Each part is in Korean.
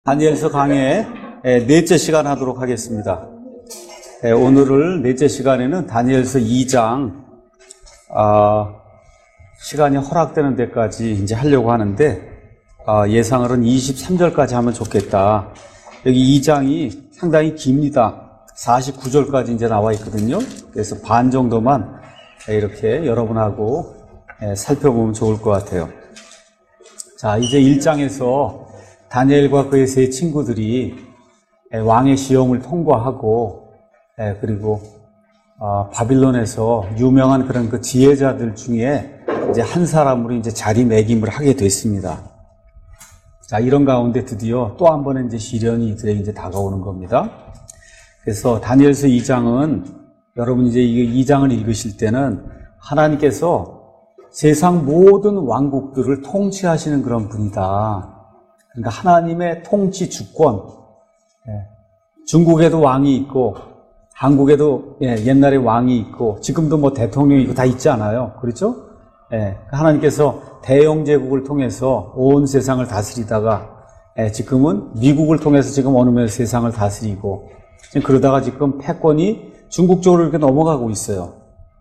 다니엘서 강의 넷째 시간 하도록 하겠습니다. 오늘을 넷째 시간에는 다니엘서 2장 시간이 허락되는 데까지 이제 하려고 하는데 예상으로는 23절까지 하면 좋겠다. 여기 2장이 상당히 깁니다. 49절까지 이제 나와 있거든요. 그래서 반 정도만 이렇게 여러분하고 살펴보면 좋을 것 같아요. 자, 이제 1장에서 다니엘과 그의 세 친구들이 왕의 시험을 통과하고 그리고 바빌론에서 유명한 그런 그 지혜자들 중에 이제 한 사람으로 이제 자리매김을 하게 됐습니다. 자, 이런 가운데 드디어 또 한 번의 이제 시련이 이들에게 이제 다가오는 겁니다. 그래서 다니엘서 2장은 여러분이 이제 이 2장을 읽으실 때는 하나님께서 세상 모든 왕국들을 통치하시는 그런 분이다. 그러니까 하나님의 통치 주권. 중국에도 왕이 있고, 한국에도 옛날에 왕이 있고, 지금도 뭐 대통령이 있고 다 있지 않아요. 그렇죠? 하나님께서 대영제국을 통해서 온 세상을 다스리다가, 지금은 미국을 통해서 지금 어느 면에서 세상을 다스리고, 지금 그러다가 지금 패권이 중국 쪽으로 이렇게 넘어가고 있어요.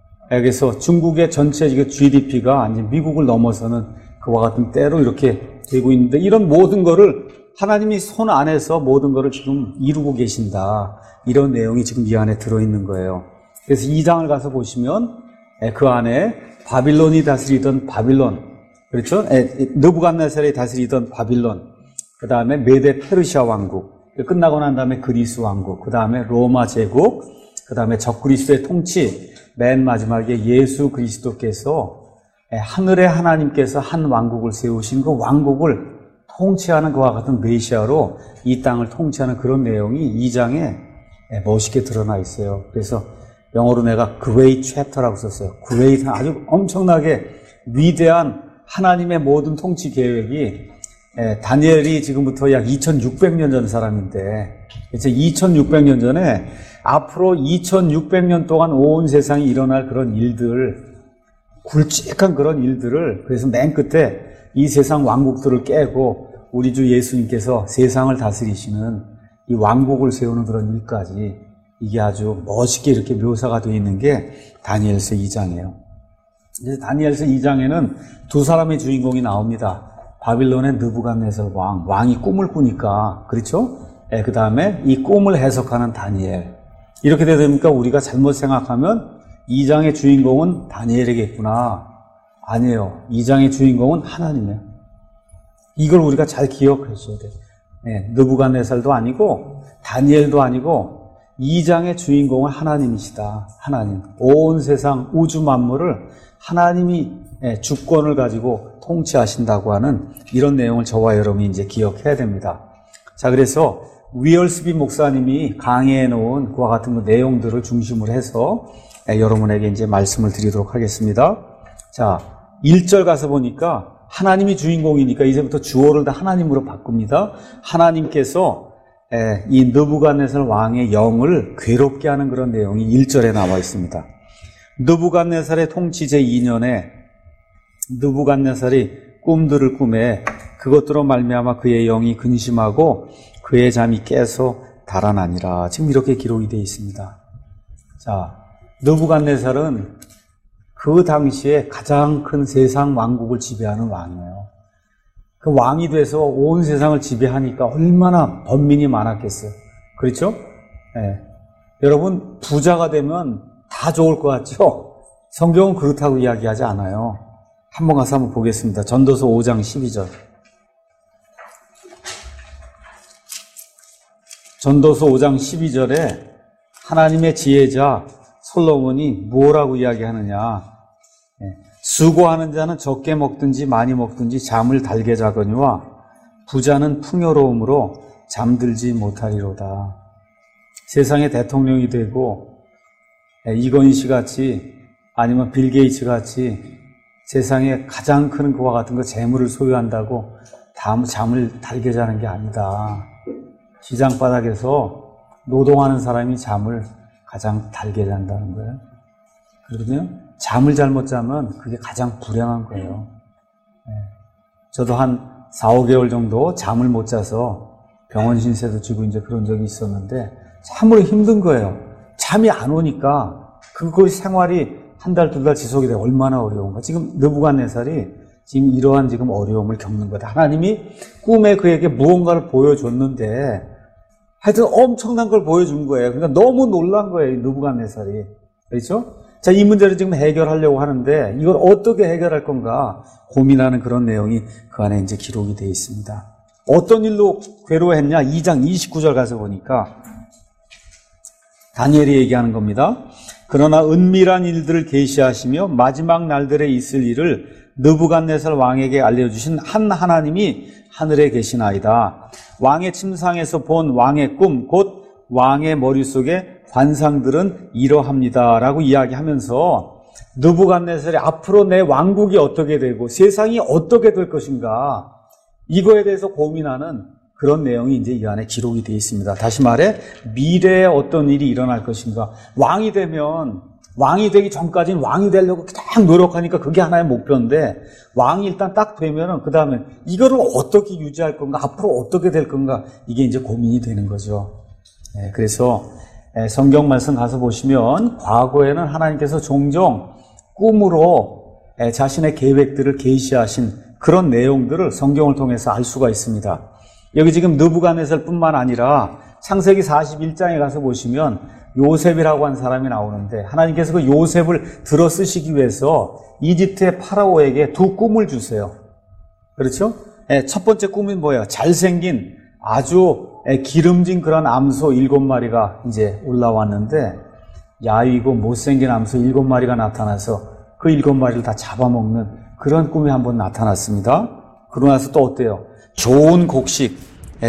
그래서 중국의 전체 GDP가 이제 미국을 넘어서는 그와 같은 때로 이렇게 되고 있는데, 이런 모든 거를 하나님이 손 안에서 모든 거를 지금 이루고 계신다. 이런 내용이 지금 이 안에 들어있는 거예요. 그래서 2장을 가서 보시면 그 안에 바빌론이 다스리던 바빌론, 그렇죠? 느부갓네살이 다스리던 바빌론, 그 다음에 메데 페르시아 왕국, 끝나고 난 다음에 그리스 왕국, 그 다음에 로마 제국, 그 다음에 적그리스도의 통치, 맨 마지막에 예수 그리스도께서 하늘의 하나님께서 한 왕국을 세우신 그 왕국을 통치하는 그와 같은 메시아로 이 땅을 통치하는 그런 내용이 2장에 멋있게 드러나 있어요. 그래서 영어로 내가 Great Chapter라고 썼어요. Great, 아주 엄청나게 위대한 하나님의 모든 통치 계획이 다니엘이 지금부터 약 2600년 전 사람인데 이제 2600년 전에 앞으로 2600년 동안 온 세상에 일어날 그런 일들, 굵직한 그런 일들을, 그래서 맨 끝에 이 세상 왕국들을 깨고 우리 주 예수님께서 세상을 다스리시는 이 왕국을 세우는 그런 일까지 이게 아주 멋있게 이렇게 묘사가 되어 있는 게 다니엘서 2장이에요. 그래서 다니엘서 2장에는 두 사람의 주인공이 나옵니다. 바빌론의 느부갓네살 왕이 꿈을 꾸니까, 그렇죠? 그 다음에 이 꿈을 해석하는 다니엘. 이렇게 되니까 우리가 잘못 생각하면 2장의 주인공은 다니엘이겠구나. 아니에요. 2장의 주인공은 하나님이에요. 이걸 우리가 잘 기억해 줘야 돼요. 느부갓네살도 아니고 다니엘도 아니고 2장의 주인공은 하나님이시다. 하나님. 온 세상 우주 만물을 하나님이 주권을 가지고 통치하신다고 하는 이런 내용을 저와 여러분이 이제 기억해야 됩니다. 자, 그래서 위얼스비 목사님이 강의해 놓은 그와 같은 그 내용들을 중심으로 해서 여러분에게 이제 말씀을 드리도록 하겠습니다. 자, 1절 가서 보니까 하나님이 주인공이니까 이제부터 주어를 다 하나님으로 바꿉니다. 하나님께서 이 느부갓네살 왕의 영을 괴롭게 하는 그런 내용이 1절에 나와 있습니다. 느부갓네살의 통치 제2년에 느부갓네살이 꿈들을 꾸매 그것들로 말미암아 그의 영이 근심하고 그의 잠이 깨서 달아나니라. 지금 이렇게 기록이 되어 있습니다. 자, 느부갓네살은 그 당시에 가장 큰 세상 왕국을 지배하는 왕이에요. 그 왕이 돼서 온 세상을 지배하니까 얼마나 번민이 많았겠어요. 그렇죠? 여러분, 부자가 되면 다 좋을 것 같죠? 성경은 그렇다고 이야기하지 않아요. 한번 가서 한번 보겠습니다. 전도서 5장 12절. 전도서 5장 12절에 하나님의 지혜자 솔로몬이 뭐라고 이야기하느냐. 수고하는 자는 적게 먹든지 많이 먹든지 잠을 달게 자거니와 부자는 풍요로움으로 잠들지 못하리로다. 세상의 대통령이 되고 이건희 씨 같이 아니면 빌 게이츠 같이 세상에 가장 큰 그와 같은 거 재물을 소유한다고 잠을 달게 자는 게 아니다. 시장 바닥에서 노동하는 사람이 잠을 가장 달게 잔다는 거예요. 그러거든요. 잠을 잘못 자면 그게 가장 불행한 거예요. 저도 한 4, 5개월 정도 잠을 못 자서 병원 신세도 지고 이제 그런 적이 있었는데 참으로 힘든 거예요. 잠이 안 오니까 그거 생활이 한 달, 두 달 지속이 돼 얼마나 어려운가. 지금 느부갓네살이 지금 이러한 지금 어려움을 겪는 거다. 하나님이 꿈에 그에게 무언가를 보여줬는데 하여튼 엄청난 걸 보여준 거예요. 그러니까 너무 놀란 거예요, 느부갓네살이. 그렇죠? 자, 이 문제를 지금 해결하려고 하는데 이걸 어떻게 해결할 건가 고민하는 그런 내용이 그 안에 이제 기록이 되어 있습니다. 어떤 일로 괴로워했냐? 2장 29절 가서 보니까 다니엘이 얘기하는 겁니다. 그러나 은밀한 일들을 계시하시며 마지막 날들에 있을 일을 느부갓네살 왕에게 알려주신 한 하나님이 하늘에 계시나이다. 왕의 침상에서 본 왕의 꿈, 곧 왕의 머릿속에 관상들은 이러합니다. 라고 이야기하면서 느부갓네살이 앞으로 내 왕국이 어떻게 되고 세상이 어떻게 될 것인가 이거에 대해서 고민하는 그런 내용이 이제 이 안에 기록이 되어 있습니다. 다시 말해 미래에 어떤 일이 일어날 것인가. 왕이 되면 왕이 되기 전까지는 왕이 되려고 딱 노력하니까 그게 하나의 목표인데 왕이 일단 딱 되면은 그 다음에 이거를 어떻게 유지할 건가, 앞으로 어떻게 될 건가 이게 이제 고민이 되는 거죠. 그래서 성경 말씀 가서 보시면 과거에는 하나님께서 종종 꿈으로 자신의 계획들을 계시하신 그런 내용들을 성경을 통해서 알 수가 있습니다. 여기 지금 느부갓네살뿐만 아니라 창세기 41장에 가서 보시면 요셉이라고 한 사람이 나오는데 하나님께서 그 요셉을 들어 쓰시기 위해서 이집트의 파라오에게 두 꿈을 주세요. 그렇죠? 첫 번째 꿈이 뭐예요? 잘생긴 아주 기름진 그런 암소 7마리가 이제 올라왔는데 야위고 못생긴 암소 7마리가 나타나서 그 7마리를 다 잡아먹는 그런 꿈이 한번 나타났습니다. 그러고 나서 또 어때요? 좋은 곡식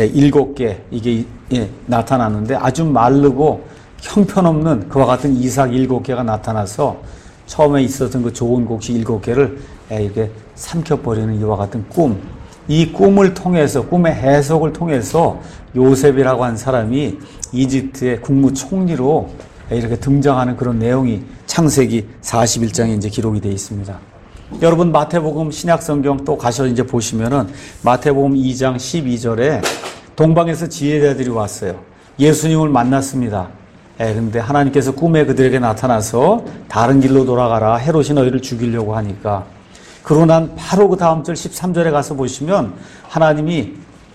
7개 이게 나타났는데 아주 마르고 형편없는 그와 같은 이삭 7개가 나타나서 처음에 있었던 그 좋은 곡식 7개를 이렇게 삼켜버리는 이와 같은 꿈. 이 꿈을 통해서, 꿈의 해석을 통해서 요셉이라고 한 사람이 이집트의 국무총리로 이렇게 등장하는 그런 내용이 창세기 41장에 이제 기록이 되어 있습니다. 여러분 마태복음 신약성경 또 가셔 이제 보시면은 마태복음 2장 12절에 동방에서 지혜자들이 왔어요. 예수님을 만났습니다. 근데 하나님께서 꿈에 그들에게 나타나서 다른 길로 돌아가라. 헤롯이 너희를 죽이려고 하니까. 그러고 난 바로 그 다음 절 13절에 가서 보시면 하나님이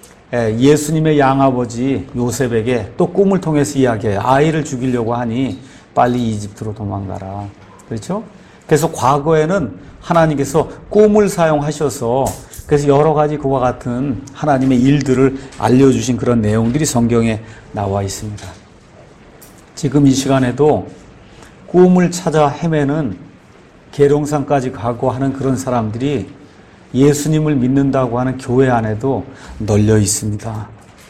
예수님의 양아버지 요셉에게 또 꿈을 통해서 이야기해요. 아이를 죽이려고 하니 빨리 이집트로 도망가라. 그렇죠? 그래서 과거에는 하나님께서 꿈을 사용하셔서 그래서 여러 가지 그와 같은 하나님의 일들을 알려주신 그런 내용들이 성경에 나와 있습니다. 지금 이 시간에도 꿈을 찾아 헤매는 계룡산까지 가고 하는 그런 사람들이 예수님을 믿는다고 하는 교회 안에도 널려 있습니다.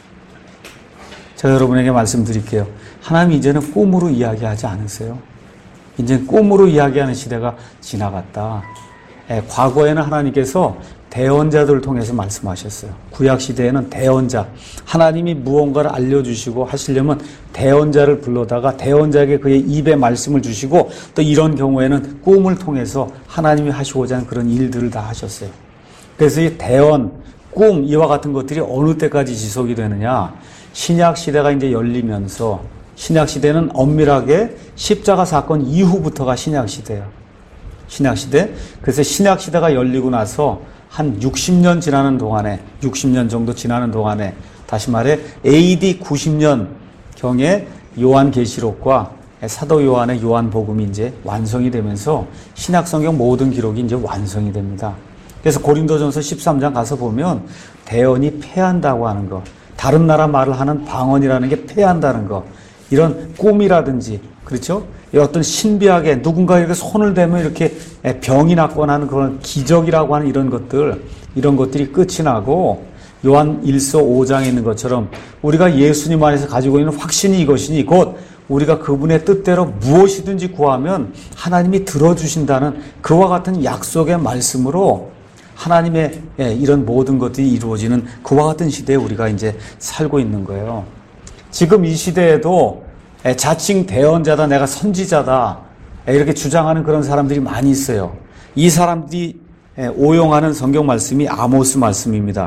제가 여러분에게 말씀드릴게요. 하나님 이제는 꿈으로 이야기하지 않으세요. 이제 꿈으로 이야기하는 시대가 지나갔다. 과거에는 하나님께서 대언자들을 통해서 말씀하셨어요. 구약시대에는 대언자, 하나님이 무언가를 알려주시고 하시려면 대언자를 불러다가 대언자에게 그의 입에 말씀을 주시고 또 이런 경우에는 꿈을 통해서 하나님이 하시고자 하는 그런 일들을 다 하셨어요. 그래서 이 대언, 꿈 이와 같은 것들이 어느 때까지 지속이 되느냐, 신약시대가 이제 열리면서 신약시대는 엄밀하게 십자가 사건 이후부터가 신약시대예요. 신약시대. 그래서 신약시대가 열리고 나서 한 60년 지나는 동안에 60년 정도 지나는 동안에 다시 말해 AD 90년경에 요한계시록과 사도 요한의 요한복음이 이제 완성이 되면서 신약성경 모든 기록이 이제 완성이 됩니다. 그래서 고린도전서 13장 가서 보면 대언이 패한다고 하는 거, 다른 나라 말을 하는 방언이라는 게 패한다는 거, 이런 꿈이라든지 그렇죠? 어떤 신비하게 누군가 이렇게 손을 대면 이렇게 병이 낫거나 하는 그런 기적이라고 하는 이런 것들이 끝이 나고 요한 1서 5장에 있는 것처럼 우리가 예수님 안에서 가지고 있는 확신이 이것이니 곧 우리가 그분의 뜻대로 무엇이든지 구하면 하나님이 들어주신다는 그와 같은 약속의 말씀으로 하나님의 이런 모든 것들이 이루어지는 그와 같은 시대에 우리가 이제 살고 있는 거예요. 지금 이 시대에도 자칭 대언자다, 내가 선지자다 이렇게 주장하는 그런 사람들이 많이 있어요. 이 사람들이 오용하는 성경 말씀이 아모스 말씀입니다.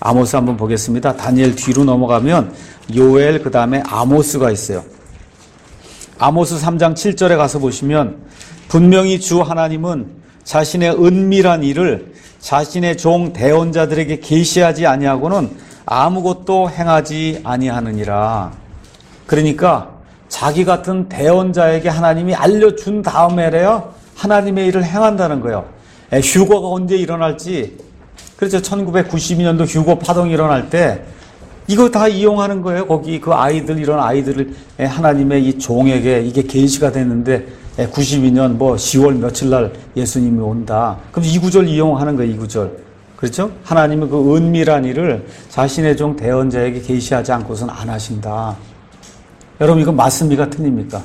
아모스 한번 보겠습니다. 다니엘 뒤로 넘어가면 요엘 그 다음에 아모스가 있어요. 아모스 3장 7절에 가서 보시면 분명히 주 하나님은 자신의 은밀한 일을 자신의 종 대언자들에게 계시하지 아니하고는 아무것도 행하지 아니하느니라. 그러니까 자기 같은 대언자에게 하나님이 알려준 다음에래야 하나님의 일을 행한다는 거예요. 휴거가 언제 일어날지, 그렇죠. 1992년도 휴거 파동이 일어날 때 이거 다 이용하는 거예요. 거기 그 아이들, 이런 아이들을 하나님의 이 종에게 이게 계시가 됐는데 92년 뭐 10월 며칠 날 예수님이 온다. 그럼 이 구절 이용하는 거예요. 이 구절. 그렇죠? 하나님은 그 은밀한 일을 자신의 종 대언자에게 계시하지 않고서는 안 하신다. 여러분 이거 맞습니까? 틀립니까?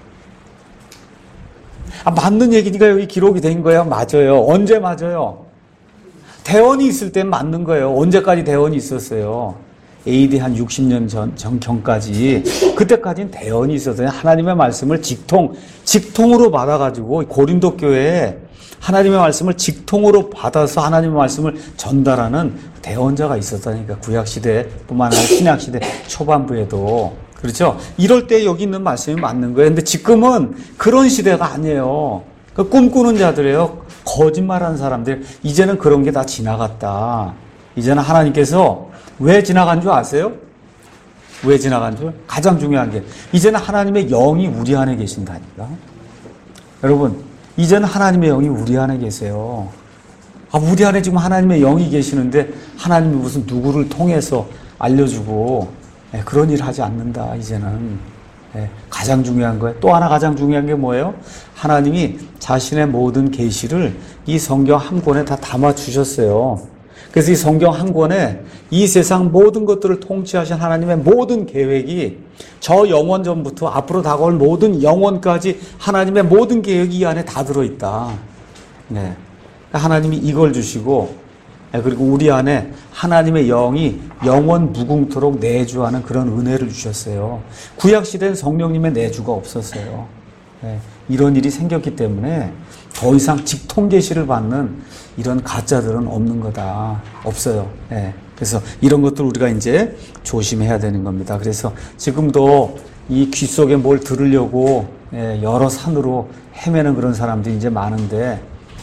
맞는 얘기니까 여기 기록이 된 거예요. 맞아요. 언제 맞아요? 대언이 있을 땐 맞는 거예요. 언제까지 대언이 있었어요? AD 한 60년 전까지 그때까지는 대언이 있었어요. 하나님의 말씀을 직통으로 받아가지고 고린도 교회에 하나님의 말씀을 직통으로 받아서 하나님의 말씀을 전달하는 대언자가 있었다니까. 구약시대뿐만 아니라 신약시대 초반부에도. 그렇죠? 이럴 때 여기 있는 말씀이 맞는 거예요. 근데 지금은 그런 시대가 아니에요. 그 꿈꾸는 자들이에요. 거짓말하는 사람들. 이제는 그런 게 다 지나갔다. 이제는 하나님께서 왜 지나간 줄 아세요? 왜 지나간 줄? 가장 중요한 게 이제는 하나님의 영이 우리 안에 계신다니까. 여러분, 이제는 하나님의 영이 우리 안에 계세요. 우리 안에 지금 하나님의 영이 계시는데 하나님이 무슨 누구를 통해서 알려주고 그런 일을 하지 않는다. 이제는 가장 중요한 거예요. 또 하나 가장 중요한 게 뭐예요? 하나님이 자신의 모든 계시를 이 성경 한 권에 다 담아 주셨어요. 그래서 이 성경 한 권에 이 세상 모든 것들을 통치하신 하나님의 모든 계획이 저 영원 전부터 앞으로 다가올 모든 영원까지 하나님의 모든 계획이 이 안에 다 들어있다. 네. 하나님이 이걸 주시고, 그리고 우리 안에 하나님의 영이 영원 무궁토록 내주하는 그런 은혜를 주셨어요. 구약시대는 성령님의 내주가 없었어요. 이런 일이 생겼기 때문에 더 이상 직통계시를 받는 이런 가짜들은 없는 거다. 없어요. 그래서 이런 것들 우리가 이제 조심해야 되는 겁니다. 그래서 지금도 이 귀 속에 뭘 들으려고 여러 산으로 헤매는 그런 사람들이 이제 많은데,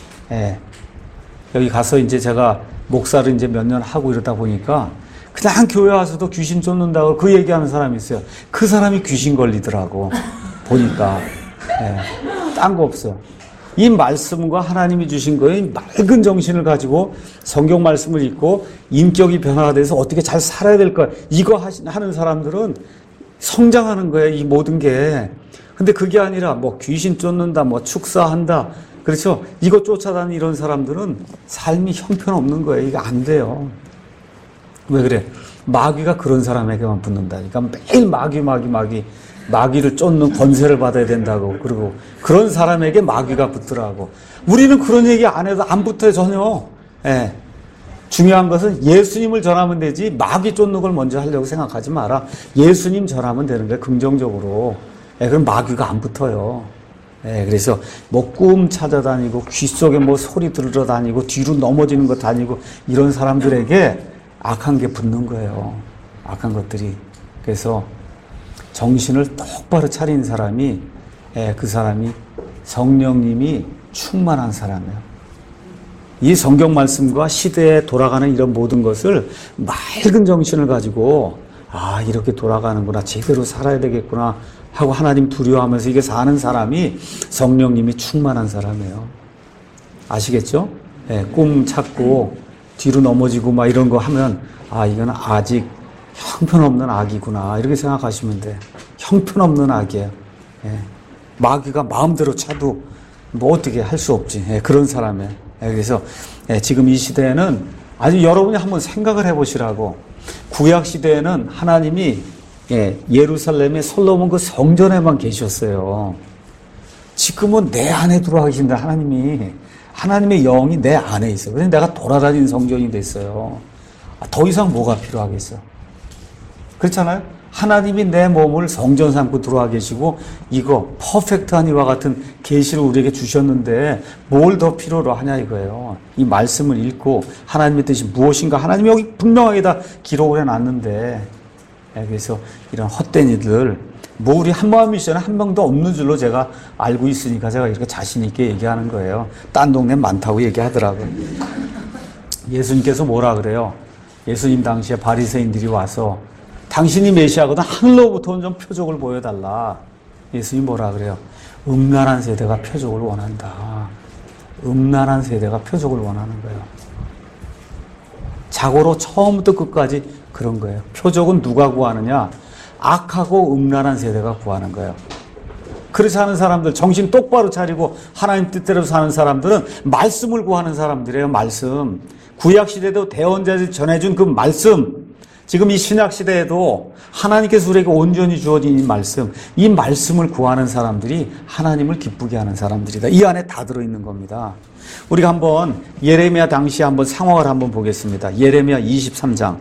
여기 가서 이제 제가 목사를 이제 몇 년 하고 이러다 보니까 그냥 교회 와서도 귀신 쫓는다고 그 얘기하는 사람이 있어요. 그 사람이 귀신 걸리더라고. 보니까. 딴 거 없어. 이 말씀과 하나님이 주신 거에 맑은 정신을 가지고 성경 말씀을 읽고 인격이 변화가 돼서 어떻게 잘 살아야 될까. 이거 하는 사람들은 성장하는 거예요. 이 모든 게. 근데 그게 아니라 뭐 귀신 쫓는다, 뭐 축사한다. 그렇죠? 이거 쫓아다니는 이런 사람들은 삶이 형편없는 거예요. 이거 안 돼요. 왜 그래? 마귀가 그런 사람에게만 붙는다니까. 매일 마귀를 쫓는 권세를 받아야 된다고. 그리고 그런 사람에게 마귀가 붙더라고. 우리는 그런 얘기 안 해도 안 붙어요, 전혀. 중요한 것은 예수님을 전하면 되지 마귀 쫓는 걸 먼저 하려고 생각하지 마라. 예수님 전하면 되는 거예요, 긍정적으로. 그럼 마귀가 안 붙어요. 그래서 뭐 꿈 찾아다니고 귀 속에 뭐 소리 들으러 다니고 뒤로 넘어지는 거 다니고 이런 사람들에게 악한 게 붙는 거예요. 악한 것들이. 그래서 정신을 똑바로 차린 사람이, 그 사람이 성령님이 충만한 사람이에요. 이 성경 말씀과 시대에 돌아가는 이런 모든 것을 맑은 정신을 가지고 이렇게 돌아가는구나, 제대로 살아야 되겠구나 하고 하나님 두려워하면서 이게 사는 사람이 성령님이 충만한 사람이에요. 아시겠죠? 꿈 찾고 뒤로 넘어지고 막 이런 거 하면 이거는 아직 형편없는 악이구나 이렇게 생각하시면 돼. 형편없는 악이에요. 마귀가 마음대로 차도 뭐 어떻게 할 수 없지. 그런 사람이에요. 그래서 지금 이 시대에는 아주 여러분이 한번 생각을 해보시라고. 구약 시대에는 하나님이 예루살렘의 솔로몬 그 성전에만 계셨어요. 지금은 내 안에 들어와 계신다. 하나님의 영이 내 안에 있어요. 그래서 내가 돌아다니는 성전이 됐어요. 더 이상 뭐가 필요하겠어? 그렇잖아요? 하나님이 내 몸을 성전 삼고 들어와 계시고 이거 퍼펙트한 이와 같은 계시를 우리에게 주셨는데 뭘 더 필요로 하냐 이거예요. 이 말씀을 읽고 하나님의 뜻이 무엇인가 하나님이 여기 분명하게 다 기록을 해놨는데 그래서 이런 헛된 이들 뭐 우리 한마음 미션에 한 명도 없는 줄로 제가 알고 있으니까 제가 이렇게 자신 있게 얘기하는 거예요. 딴 동네 많다고 얘기하더라고요. 예수님께서 뭐라 그래요? 예수님 당시에 바리새인들이 와서 당신이 메시아거든 하늘로부터 좀 표적을 보여달라. 예수님 뭐라 그래요? 음란한 세대가 표적을 원한다. 음란한 세대가 표적을 원하는 거예요. 자고로 처음부터 끝까지 그런 거예요. 표적은 누가 구하느냐? 악하고 음란한 세대가 구하는 거예요. 그렇지 않은 사람들, 정신 똑바로 차리고 하나님 뜻대로 사는 사람들은 말씀을 구하는 사람들이에요. 말씀. 구약시대도 대언자들이 전해준 그 말씀, 지금 이 신약시대에도 하나님께서 우리에게 온전히 주어진 이 말씀을 구하는 사람들이 하나님을 기쁘게 하는 사람들이다. 이 안에 다 들어있는 겁니다. 우리가 한번 예레미야 당시 한번 상황을 한번 보겠습니다. 예레미야 23장.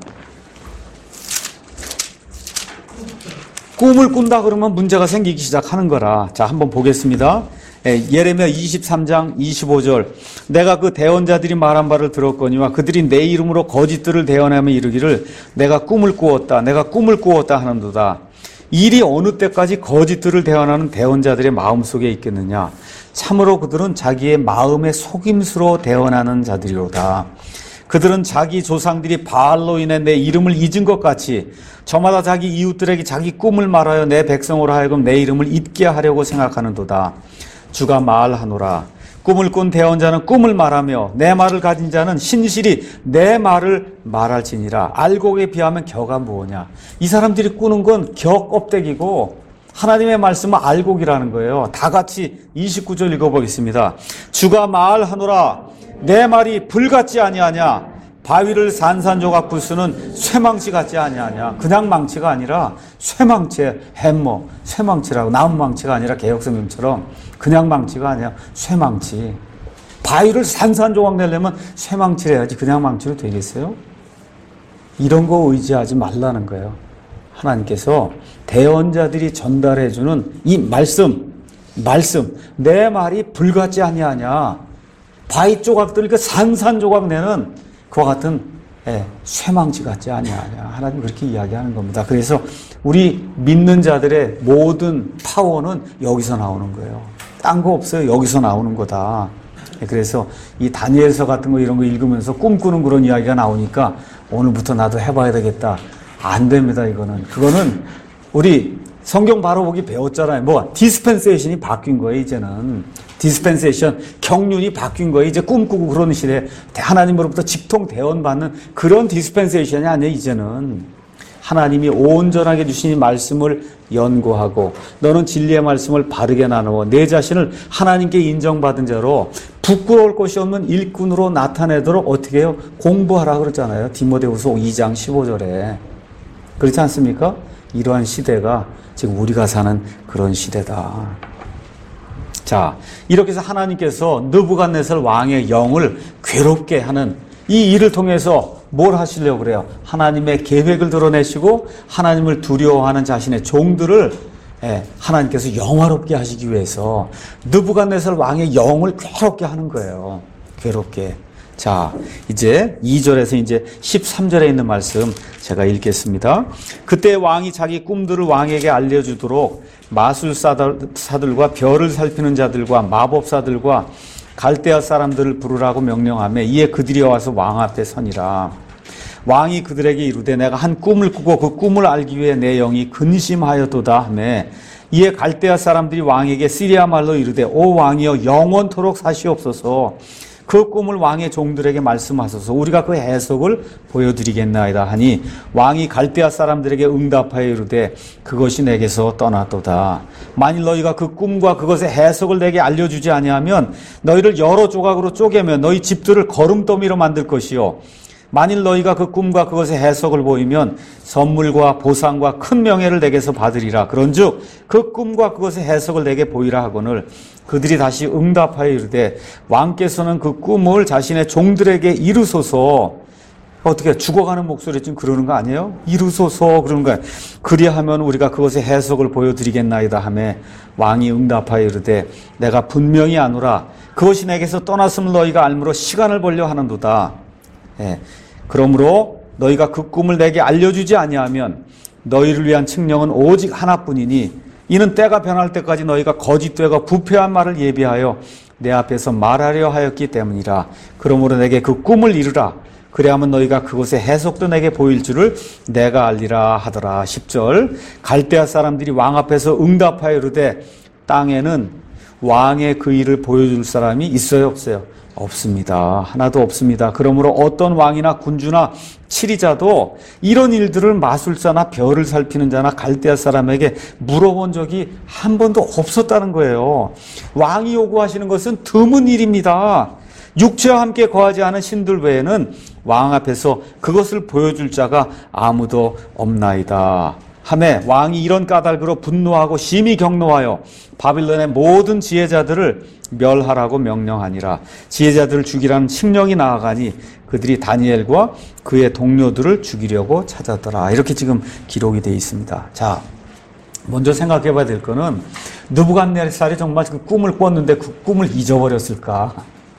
꿈을 꾼다 그러면 문제가 생기기 시작하는 거라. 자, 한번 보겠습니다. 예레미야 23장 25절. 내가 그 대언자들이 말한 바를 들었거니와 그들이 내 이름으로 거짓들을 대언하며 이르기를 내가 꿈을 꾸었다. 내가 꿈을 꾸었다 하는도다. 일이 어느 때까지 거짓들을 대언하는 대언자들의 마음속에 있겠느냐. 참으로 그들은 자기의 마음의 속임수로 대언하는 자들이로다. 그들은 자기 조상들이 바알로 인해 내 이름을 잊은 것 같이 저마다 자기 이웃들에게 자기 꿈을 말하여 내 백성으로 하여금 내 이름을 잊게 하려고 생각하는도다. 주가 말하노라. 꿈을 꾼 대언자는 꿈을 말하며 내 말을 가진 자는 신실히 내 말을 말할지니라. 알곡에 비하면 겨가 무엇냐. 이 사람들이 꾸는 건 겨 껍데기고 하나님의 말씀은 알곡이라는 거예요. 다 같이 29절 읽어보겠습니다. 주가 말하노라. 내 말이 불같지 아니하냐. 바위를 산산조각 부수는 쇠망치 같지 아니하냐. 그냥 망치가 아니라 쇠망치, 햄머, 쇠망치라고. 나무망치가 아니라 개혁성경처럼 그냥 망치가 아니라 쇠망치. 바위를 산산조각 내려면 쇠망치를 해야지 그냥 망치로 되겠어요? 이런 거 의지하지 말라는 거예요. 하나님께서 대언자들이 전달해주는 이 말씀, 내 말이 불같지 아니하냐. 바위 조각들, 그 산산조각 내는 그와 같은 쇠망치 같지 아니하냐. 하나님 그렇게 이야기하는 겁니다. 그래서 우리 믿는 자들의 모든 파워는 여기서 나오는 거예요. 딴 거 없어요. 여기서 나오는 거다. 그래서 이 다니엘서 같은 거 이런 거 읽으면서 꿈꾸는 그런 이야기가 나오니까 오늘부터 나도 해봐야 되겠다. 안 됩니다. 그거는 우리 성경 바로 보기 배웠잖아요. 디스펜세이션이 바뀐 거예요. 이제는 디스펜세이션, 경륜이 바뀐 거예요. 이제 꿈꾸고 그러는 시대에 하나님으로부터 직통 대언받는 그런 디스펜세이션이 아니에요. 이제는 하나님이 온전하게 주신 이 말씀을 연구하고 너는 진리의 말씀을 바르게 나누어 내 자신을 하나님께 인정받은 자로 부끄러울 것이 없는 일꾼으로 나타내도록 어떻게 해요? 공부하라 그러잖아요. 디모데후서 2장 15절에. 그렇지 않습니까? 이러한 시대가 지금 우리가 사는 그런 시대다. 자, 이렇게 해서 하나님께서 느부갓네살 왕의 영을 괴롭게 하는 이 일을 통해서 뭘 하시려고 그래요? 하나님의 계획을 드러내시고 하나님을 두려워하는 자신의 종들을 하나님께서 영화롭게 하시기 위해서 느부갓네살 왕의 영을 괴롭게 하는 거예요. 괴롭게. 자, 이제 2절에서 이제 13절에 있는 말씀 제가 읽겠습니다. 그때 왕이 자기 꿈들을 왕에게 알려주도록 마술사들과 별을 살피는 자들과 마법사들과 갈대아 사람들을 부르라고 명령하며 이에 그들이 와서 왕 앞에 서니라. 왕이 그들에게 이르되 내가 한 꿈을 꾸고 그 꿈을 알기 위해 내 영이 근심하였도다 하며 이에 갈대아 사람들이 왕에게 시리아 말로 이르되 오 왕이여 영원토록 사시옵소서. 그 꿈을 왕의 종들에게 말씀하소서. 우리가 그 해석을 보여드리겠나이다 하니 왕이 갈대아 사람들에게 응답하여 이르되 그것이 내게서 떠났도다. 만일 너희가 그 꿈과 그것의 해석을 내게 알려주지 아니하면 너희를 여러 조각으로 쪼개며 너희 집들을 거름더미로 만들 것이요 만일 너희가 그 꿈과 그것의 해석을 보이면 선물과 보상과 큰 명예를 내게서 받으리라. 그런즉 그 꿈과 그것의 해석을 내게 보이라 하거늘 그들이 다시 응답하여 이르되 왕께서는 그 꿈을 자신의 종들에게 이루소서. 어떻게 죽어가는 목소리 지금 그러는 거 아니에요? 이루소서 그러는 거예요. 그리하면 우리가 그것의 해석을 보여드리겠나이다 하며 왕이 응답하여 이르되 내가 분명히 아노라 그것이 내게서 떠났음을 너희가 알므로 시간을 벌려 하는도다. 예. 그러므로 너희가 그 꿈을 내게 알려주지 아니하면 너희를 위한 칙령은 오직 하나뿐이니 이는 때가 변할 때까지 너희가 거짓되고 부패한 말을 예비하여 내 앞에서 말하려 하였기 때문이라. 그러므로 내게 그 꿈을 이루라. 그래야면 너희가 그것의 해석도 내게 보일 줄을 내가 알리라 하더라. 10절 갈대아 사람들이 왕 앞에서 응답하여 이르되 땅에는 왕의 그 일을 보여줄 사람이 있어요 없어요? 없습니다. 하나도 없습니다. 그러므로 어떤 왕이나 군주나 치리자도 이런 일들을 마술사나 별을 살피는 자나 갈대아 사람에게 물어본 적이 한 번도 없었다는 거예요. 왕이 요구하시는 것은 드문 일입니다. 육체와 함께 거하지 않은 신들 외에는 왕 앞에서 그것을 보여줄 자가 아무도 없나이다. 하매 왕이 이런 까닭으로 분노하고 심히 경노하여 바빌론의 모든 지혜자들을 멸하라고 명령하니라. 지혜자들을 죽이라는 칙령이 나아가니 그들이 다니엘과 그의 동료들을 죽이려고 찾았더라. 이렇게 지금 기록이 되어 있습니다. 자, 먼저 생각해 봐야 될 거는 느부갓네살이 정말 그 꿈을 꿨는데 그 꿈을 잊어버렸을까?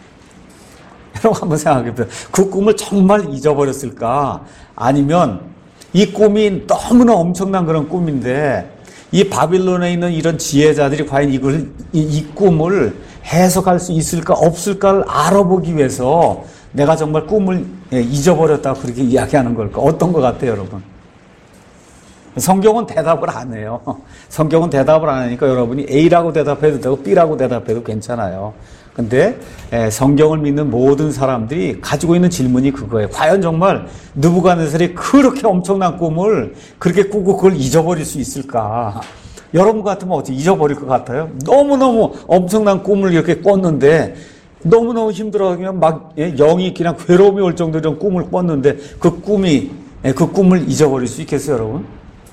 여러분 한번 생각해 보세요. 그 꿈을 정말 잊어버렸을까? 아니면 이 꿈이 너무나 엄청난 그런 꿈인데 이 바빌론에 있는 이런 지혜자들이 과연 이 꿈을 해석할 수 있을까 없을까를 알아보기 위해서 내가 정말 꿈을 잊어버렸다고 그렇게 이야기하는 걸까? 어떤 것 같아요, 여러분? 성경은 대답을 안 해요. 성경은 대답을 안 하니까 여러분이 A라고 대답해도 되고 B라고 대답해도 괜찮아요. 근데 성경을 믿는 모든 사람들이 가지고 있는 질문이 그거예요. 과연 정말 느부갓네살이 그렇게 엄청난 꿈을 그렇게 꾸고 그걸 잊어버릴 수 있을까? 여러분 같으면 어떻게 잊어버릴 것 같아요? 너무너무 엄청난 꿈을 이렇게 꿨는데 너무너무 힘들어하면 막 영이 그냥 괴로움이 올 정도로 이런 꿈을 꿨는데 그 꿈을 잊어버릴 수 있겠어요, 여러분?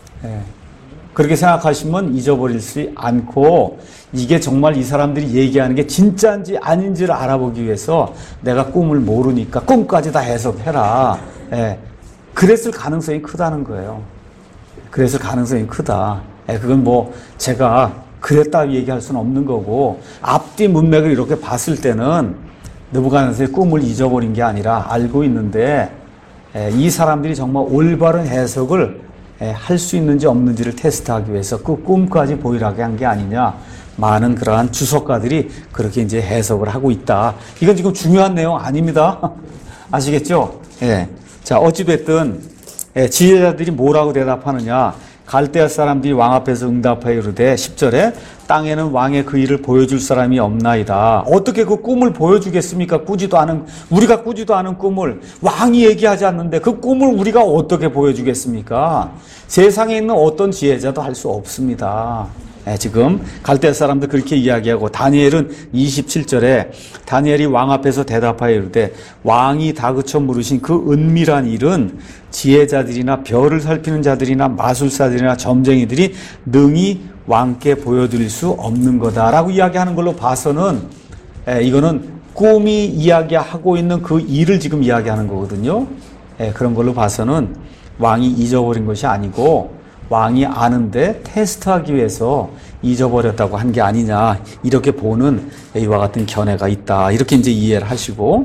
그렇게 생각하시면 잊어버릴 수 않고 이게 정말 이 사람들이 얘기하는 게 진짜인지 아닌지를 알아보기 위해서 내가 꿈을 모르니까 꿈까지 다 해석해라. 그랬을 가능성이 크다는 거예요. 그랬을 가능성이 크다. 그건 뭐 제가 그랬다 얘기할 수는 없는 거고 앞뒤 문맥을 이렇게 봤을 때는 느부갓네살의 꿈을 잊어버린 게 아니라 알고 있는데 이 사람들이 정말 올바른 해석을 할 수 있는지 없는지를 테스트하기 위해서 그 꿈까지 보이라게 한 게 아니냐. 많은 그러한 주석가들이 그렇게 이제 해석을 하고 있다. 이건 지금 중요한 내용 아닙니다. 아시겠죠? 자, 어찌됐든 지혜자들이 뭐라고 대답하느냐. 갈대아 사람들이 왕 앞에서 응답하여 이르되 10절에 땅에는 왕의 그 일을 보여줄 사람이 없나이다. 어떻게 그 꿈을 보여주겠습니까? 우리가 꾸지도 않은 꿈을 왕이 얘기하지 않는데 그 꿈을 우리가 어떻게 보여주겠습니까? 세상에 있는 어떤 지혜자도 할 수 없습니다. 지금 갈대아 사람들 그렇게 이야기하고 다니엘은 27절에 다니엘이 왕 앞에서 대답하여 이르되 왕이 다그쳐 물으신 그 은밀한 일은 지혜자들이나 별을 살피는 자들이나 마술사들이나 점쟁이들이 능히 왕께 보여드릴 수 없는 거다라고 이야기하는 걸로 봐서는 이거는 꿈이 이야기하고 있는 그 일을 지금 이야기하는 거거든요. 그런 걸로 봐서는 왕이 잊어버린 것이 아니고 왕이 아는데 테스트하기 위해서 잊어버렸다고 한 게 아니냐, 이렇게 보는 이와 같은 견해가 있다. 이렇게 이제 이해를 하시고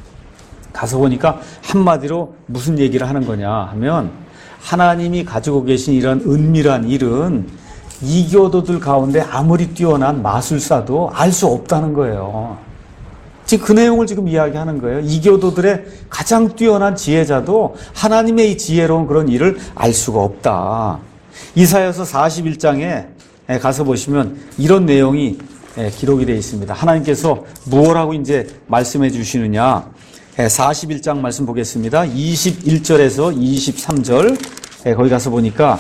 가서 보니까 한마디로 무슨 얘기를 하는 거냐 하면 하나님이 가지고 계신 이런 은밀한 일은 이교도들 가운데 아무리 뛰어난 마술사도 알 수 없다는 거예요. 지금 그 내용을 지금 이야기하는 거예요. 이교도들의 가장 뛰어난 지혜자도 하나님의 이 지혜로운 그런 일을 알 수가 없다. 이사야서 41장에 가서 보시면 이런 내용이 기록이 되어 있습니다. 하나님께서 무엇라고 이제 말씀해 주시느냐. 41장 말씀 보겠습니다. 21절에서 23절 거기 가서 보니까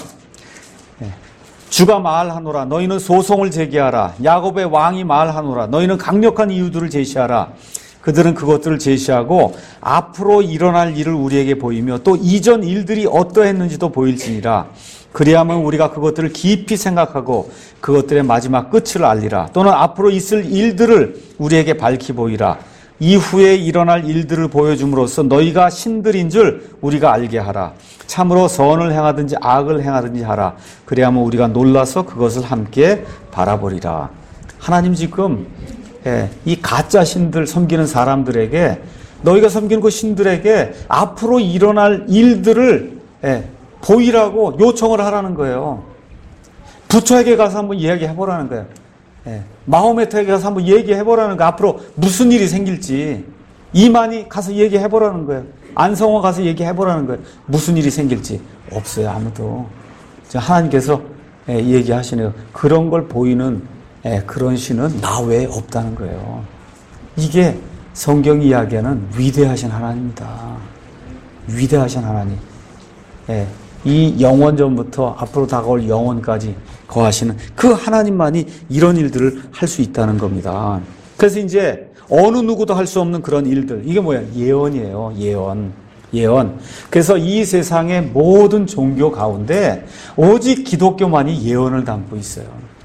주가 말하노라 너희는 소송을 제기하라. 야곱의 왕이 말하노라 너희는 강력한 이유들을 제시하라. 그들은 그것들을 제시하고 앞으로 일어날 일을 우리에게 보이며 또 이전 일들이 어떠했는지도 보일지니라. 그리하면 우리가 그것들을 깊이 생각하고 그것들의 마지막 끝을 알리라. 또는 앞으로 있을 일들을 우리에게 밝히 보이라. 이후에 일어날 일들을 보여줌으로써 너희가 신들인 줄 우리가 알게 하라. 참으로 선을 행하든지 악을 행하든지 하라. 그래야만 우리가 놀라서 그것을 함께 바라보리라. 하나님 지금 이 가짜 신들 섬기는 사람들에게, 너희가 섬기는 그 신들에게 앞으로 일어날 일들을 보이라고 요청을 하라는 거예요. 부처에게 가서 한번 이야기해보라는 거예요. 마호메트에게 가서 한번 얘기해보라는 거예요. 앞으로 무슨 일이 생길지. 이만희 가서 얘기해보라는 거예요. 안성호 가서 얘기해보라는 거예요. 무슨 일이 생길지. 없어요, 아무도. 하나님께서 얘기하시네요. 그런 걸 보이는 그런 신은 나 외에 없다는 거예요. 이게 성경이 이야기하는 위대하신 하나님입니다. 위대하신 하나님. 이 영원전부터 앞으로 다가올 영원까지 거하시는 그 하나님만이 이런 일들을 할 수 있다는 겁니다. 그래서 이제 어느 누구도 할 수 없는 그런 일들, 이게 뭐야? 예언이에요. 예언. 그래서 이 세상의 모든 종교 가운데 오직 기독교만이 예언을 담고 있어요.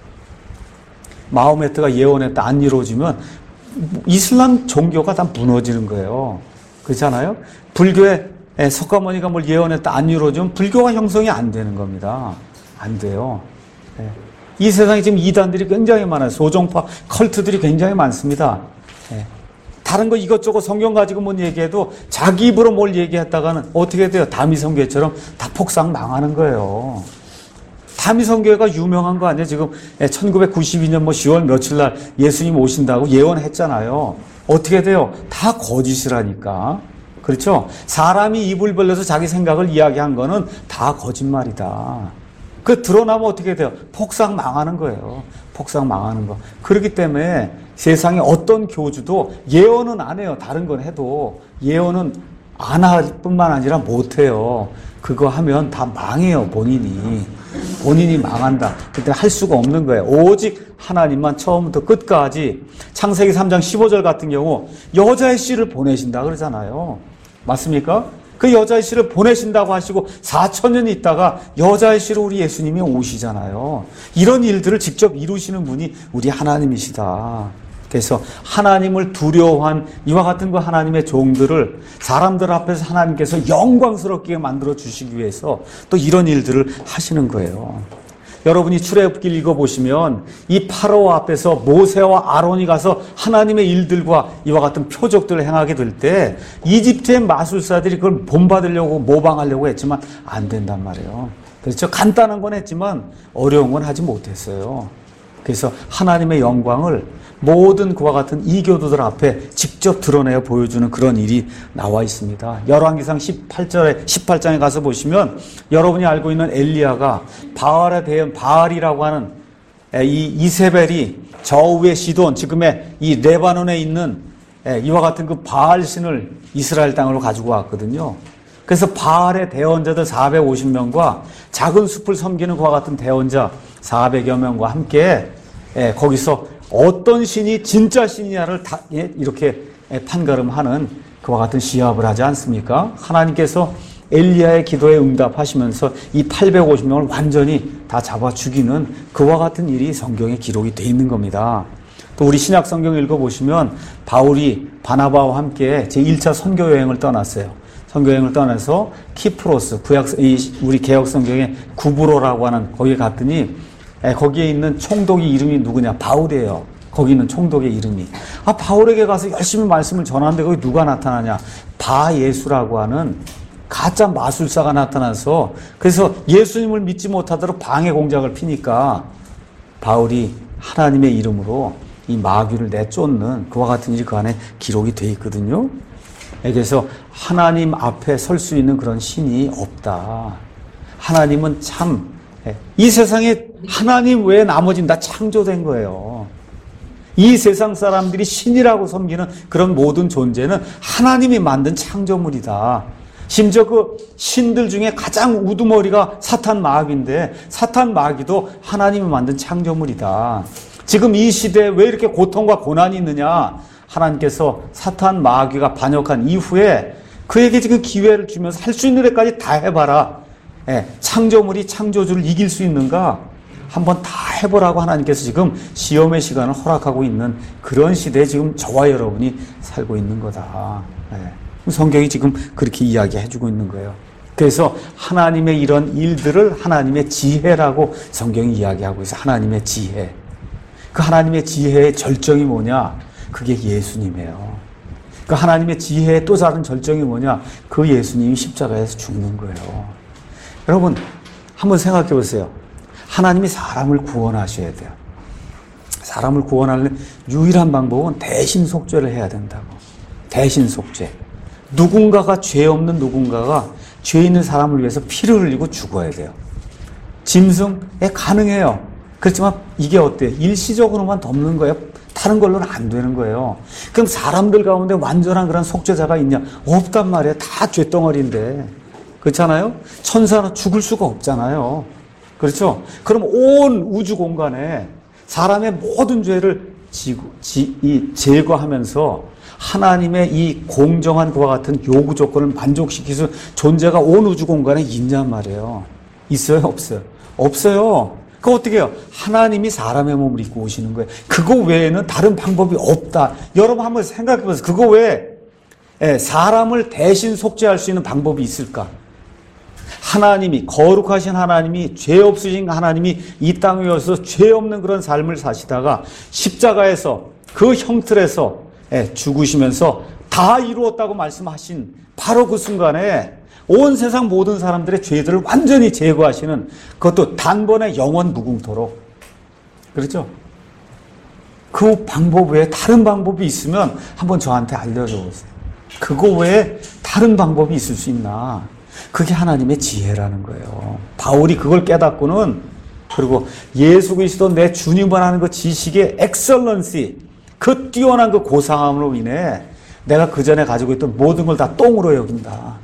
마호메트가 예언했다 안 이루어지면 이슬람 종교가 다 무너지는 거예요. 그렇잖아요? 불교의 석가모니가 뭘 예언했다 안 이루어지면 불교가 형성이 안 되는 겁니다. 안 돼요. 이 세상에 지금 이단들이 굉장히 많아요. 소종파 컬트들이 굉장히 많습니다. 다른 거 이것저것 성경 가지고 뭘 얘기해도 자기 입으로 뭘 얘기했다가는 어떻게 돼요? 다미성교회처럼 다 폭삭 망하는 거예요. 다미성교회가 유명한 거 아니에요? 지금 1992년 10월 며칠 날 예수님 오신다고 예언했잖아요. 어떻게 돼요? 다 거짓이라니까. 그렇죠? 사람이 입을 벌려서 자기 생각을 이야기한 거는 다 거짓말이다. 그 드러나면 어떻게 돼요? 폭삭 망하는 거예요. 폭삭 망하는 거. 그렇기 때문에 세상에 어떤 교주도 예언은 안 해요. 다른 건 해도 예언은 안 할 뿐만 아니라 못 해요. 그거 하면 다 망해요. 본인이 망한다. 그때 할 수가 없는 거예요. 오직 하나님만 처음부터 끝까지. 창세기 3장 15절 같은 경우 여자의 씨를 보내신다 그러잖아요. 맞습니까? 그 여자의 씨를 보내신다고 하시고 4,000년 있다가 여자의 씨로 우리 예수님이 오시잖아요. 이런 일들을 직접 이루시는 분이 우리 하나님이시다. 그래서 하나님을 두려워한 이와 같은 그 하나님의 종들을 사람들 앞에서 하나님께서 영광스럽게 만들어 주시기 위해서 또 이런 일들을 하시는 거예요. 여러분이 출애굽기를 읽어보시면 이 파라오 앞에서 모세와 아론이 가서 하나님의 일들과 이와 같은 표적들을 행하게 될 때 이집트의 마술사들이 그걸 본받으려고 모방하려고 했지만 안 된단 말이에요. 그렇죠? 간단한 건 했지만 어려운 건 하지 못했어요. 그래서 하나님의 영광을 모든 그와 같은 이교도들 앞에 직접 드러내어 보여주는 그런 일이 나와 있습니다. 열왕기상 18장에 가서 보시면 여러분이 알고 있는 엘리야가 바알에 대한 바알이라고 하는 이 이세벨이 저우의 시돈, 지금의 이 레바논에 있는 이와 같은 그 바알 신을 이스라엘 땅으로 가지고 왔거든요. 그래서 바알의 대원자들 450명과 작은 숲을 섬기는 그와 같은 대원자 400여 명과 함께 거기서 어떤 신이 진짜 신이냐를 다 이렇게 판가름하는 그와 같은 시합을 하지 않습니까? 하나님께서 엘리야의 기도에 응답하시면서 이 850명을 완전히 다 잡아 죽이는 그와 같은 일이 성경에 기록이 되어 있는 겁니다. 또 우리 신약 성경 읽어보시면 바울이 바나바와 함께 제1차 선교 여행을 떠났어요. 선교 여행을 떠나서 키프로스, 우리 개혁 성경의 구브로라고 하는 거기에 갔더니 거기에 있는 총독의 이름이 누구냐? 바울이에요. 거기 있는 총독의 이름이. 바울에게 가서 열심히 말씀을 전하는데 거기 누가 나타나냐? 바예수라고 하는 가짜 마술사가 나타나서 그래서 예수님을 믿지 못하도록 방해 공작을 피니까 바울이 하나님의 이름으로 이 마귀를 내쫓는 그와 같은 일이 그 안에 기록이 되어 있거든요. 그래서 하나님 앞에 설 수 있는 그런 신이 없다. 하나님은 참 이 세상에 하나님 외에 나머지는 다 창조된 거예요. 이 세상 사람들이 신이라고 섬기는 그런 모든 존재는 하나님이 만든 창조물이다. 심지어 그 신들 중에 가장 우두머리가 사탄 마귀인데 사탄 마귀도 하나님이 만든 창조물이다. 지금 이 시대에 왜 이렇게 고통과 고난이 있느냐? 하나님께서 사탄 마귀가 반역한 이후에 그에게 지금 기회를 주면서 할 수 있는 데까지 다 해봐라. 창조물이 창조주를 이길 수 있는가? 한번 다 해보라고 하나님께서 지금 시험의 시간을 허락하고 있는 그런 시대에 지금 저와 여러분이 살고 있는 거다. 성경이 지금 그렇게 이야기해주고 있는 거예요. 그래서 하나님의 이런 일들을 하나님의 지혜라고 성경이 이야기하고 있어요. 하나님의 지혜. 그 하나님의 지혜의 절정이 뭐냐? 그게 예수님이에요. 그 하나님의 지혜의 또 다른 절정이 뭐냐? 그 예수님이 십자가에서 죽는 거예요. 여러분, 한번 생각해 보세요. 하나님이 사람을 구원하셔야 돼요. 사람을 구원하는 유일한 방법은 대신 속죄를 해야 된다고. 대신 속죄. 누군가가 죄 없는 누군가가 죄 있는 사람을 위해서 피를 흘리고 죽어야 돼요. 짐승에 가능해요. 그렇지만 이게 어때요? 일시적으로만 덮는 거예요. 다른 걸로는 안 되는 거예요. 그럼 사람들 가운데 완전한 그런 속죄자가 있냐? 없단 말이에요. 다 죄덩어리인데. 그렇잖아요? 천사는 죽을 수가 없잖아요. 그렇죠? 그럼 온 우주 공간에 사람의 모든 죄를 제거하면서 하나님의 이 공정한 그와 같은 요구 조건을 만족시킬 수 존재가 온 우주 공간에 있냔 말이에요. 있어요? 없어요? 없어요. 그거 어떻게 해요? 하나님이 사람의 몸을 입고 오시는 거예요. 그거 외에는 다른 방법이 없다. 여러분 한번 생각해 보세요. 그거 외에 사람을 대신 속죄할 수 있는 방법이 있을까? 하나님이, 거룩하신 하나님이, 죄 없으신 하나님이 이 땅에 오셔서 죄 없는 그런 삶을 사시다가 십자가에서 그 형틀에서 죽으시면서 다 이루었다고 말씀하신 바로 그 순간에 온 세상 모든 사람들의 죄들을 완전히 제거하시는, 그것도 단번에 영원 무궁토록. 그렇죠? 그 방법 외에 다른 방법이 있으면 한번 저한테 알려줘 보세요. 그거 외에 다른 방법이 있을 수 있나? 그게 하나님의 지혜라는 거예요. 바울이 그걸 깨닫고는, 그리고 예수 그리스도 내 주님만 하는 그 지식의 엑설런시, 그 뛰어난 그 고상함으로 인해 내가 그 전에 가지고 있던 모든 걸 다 똥으로 여긴다.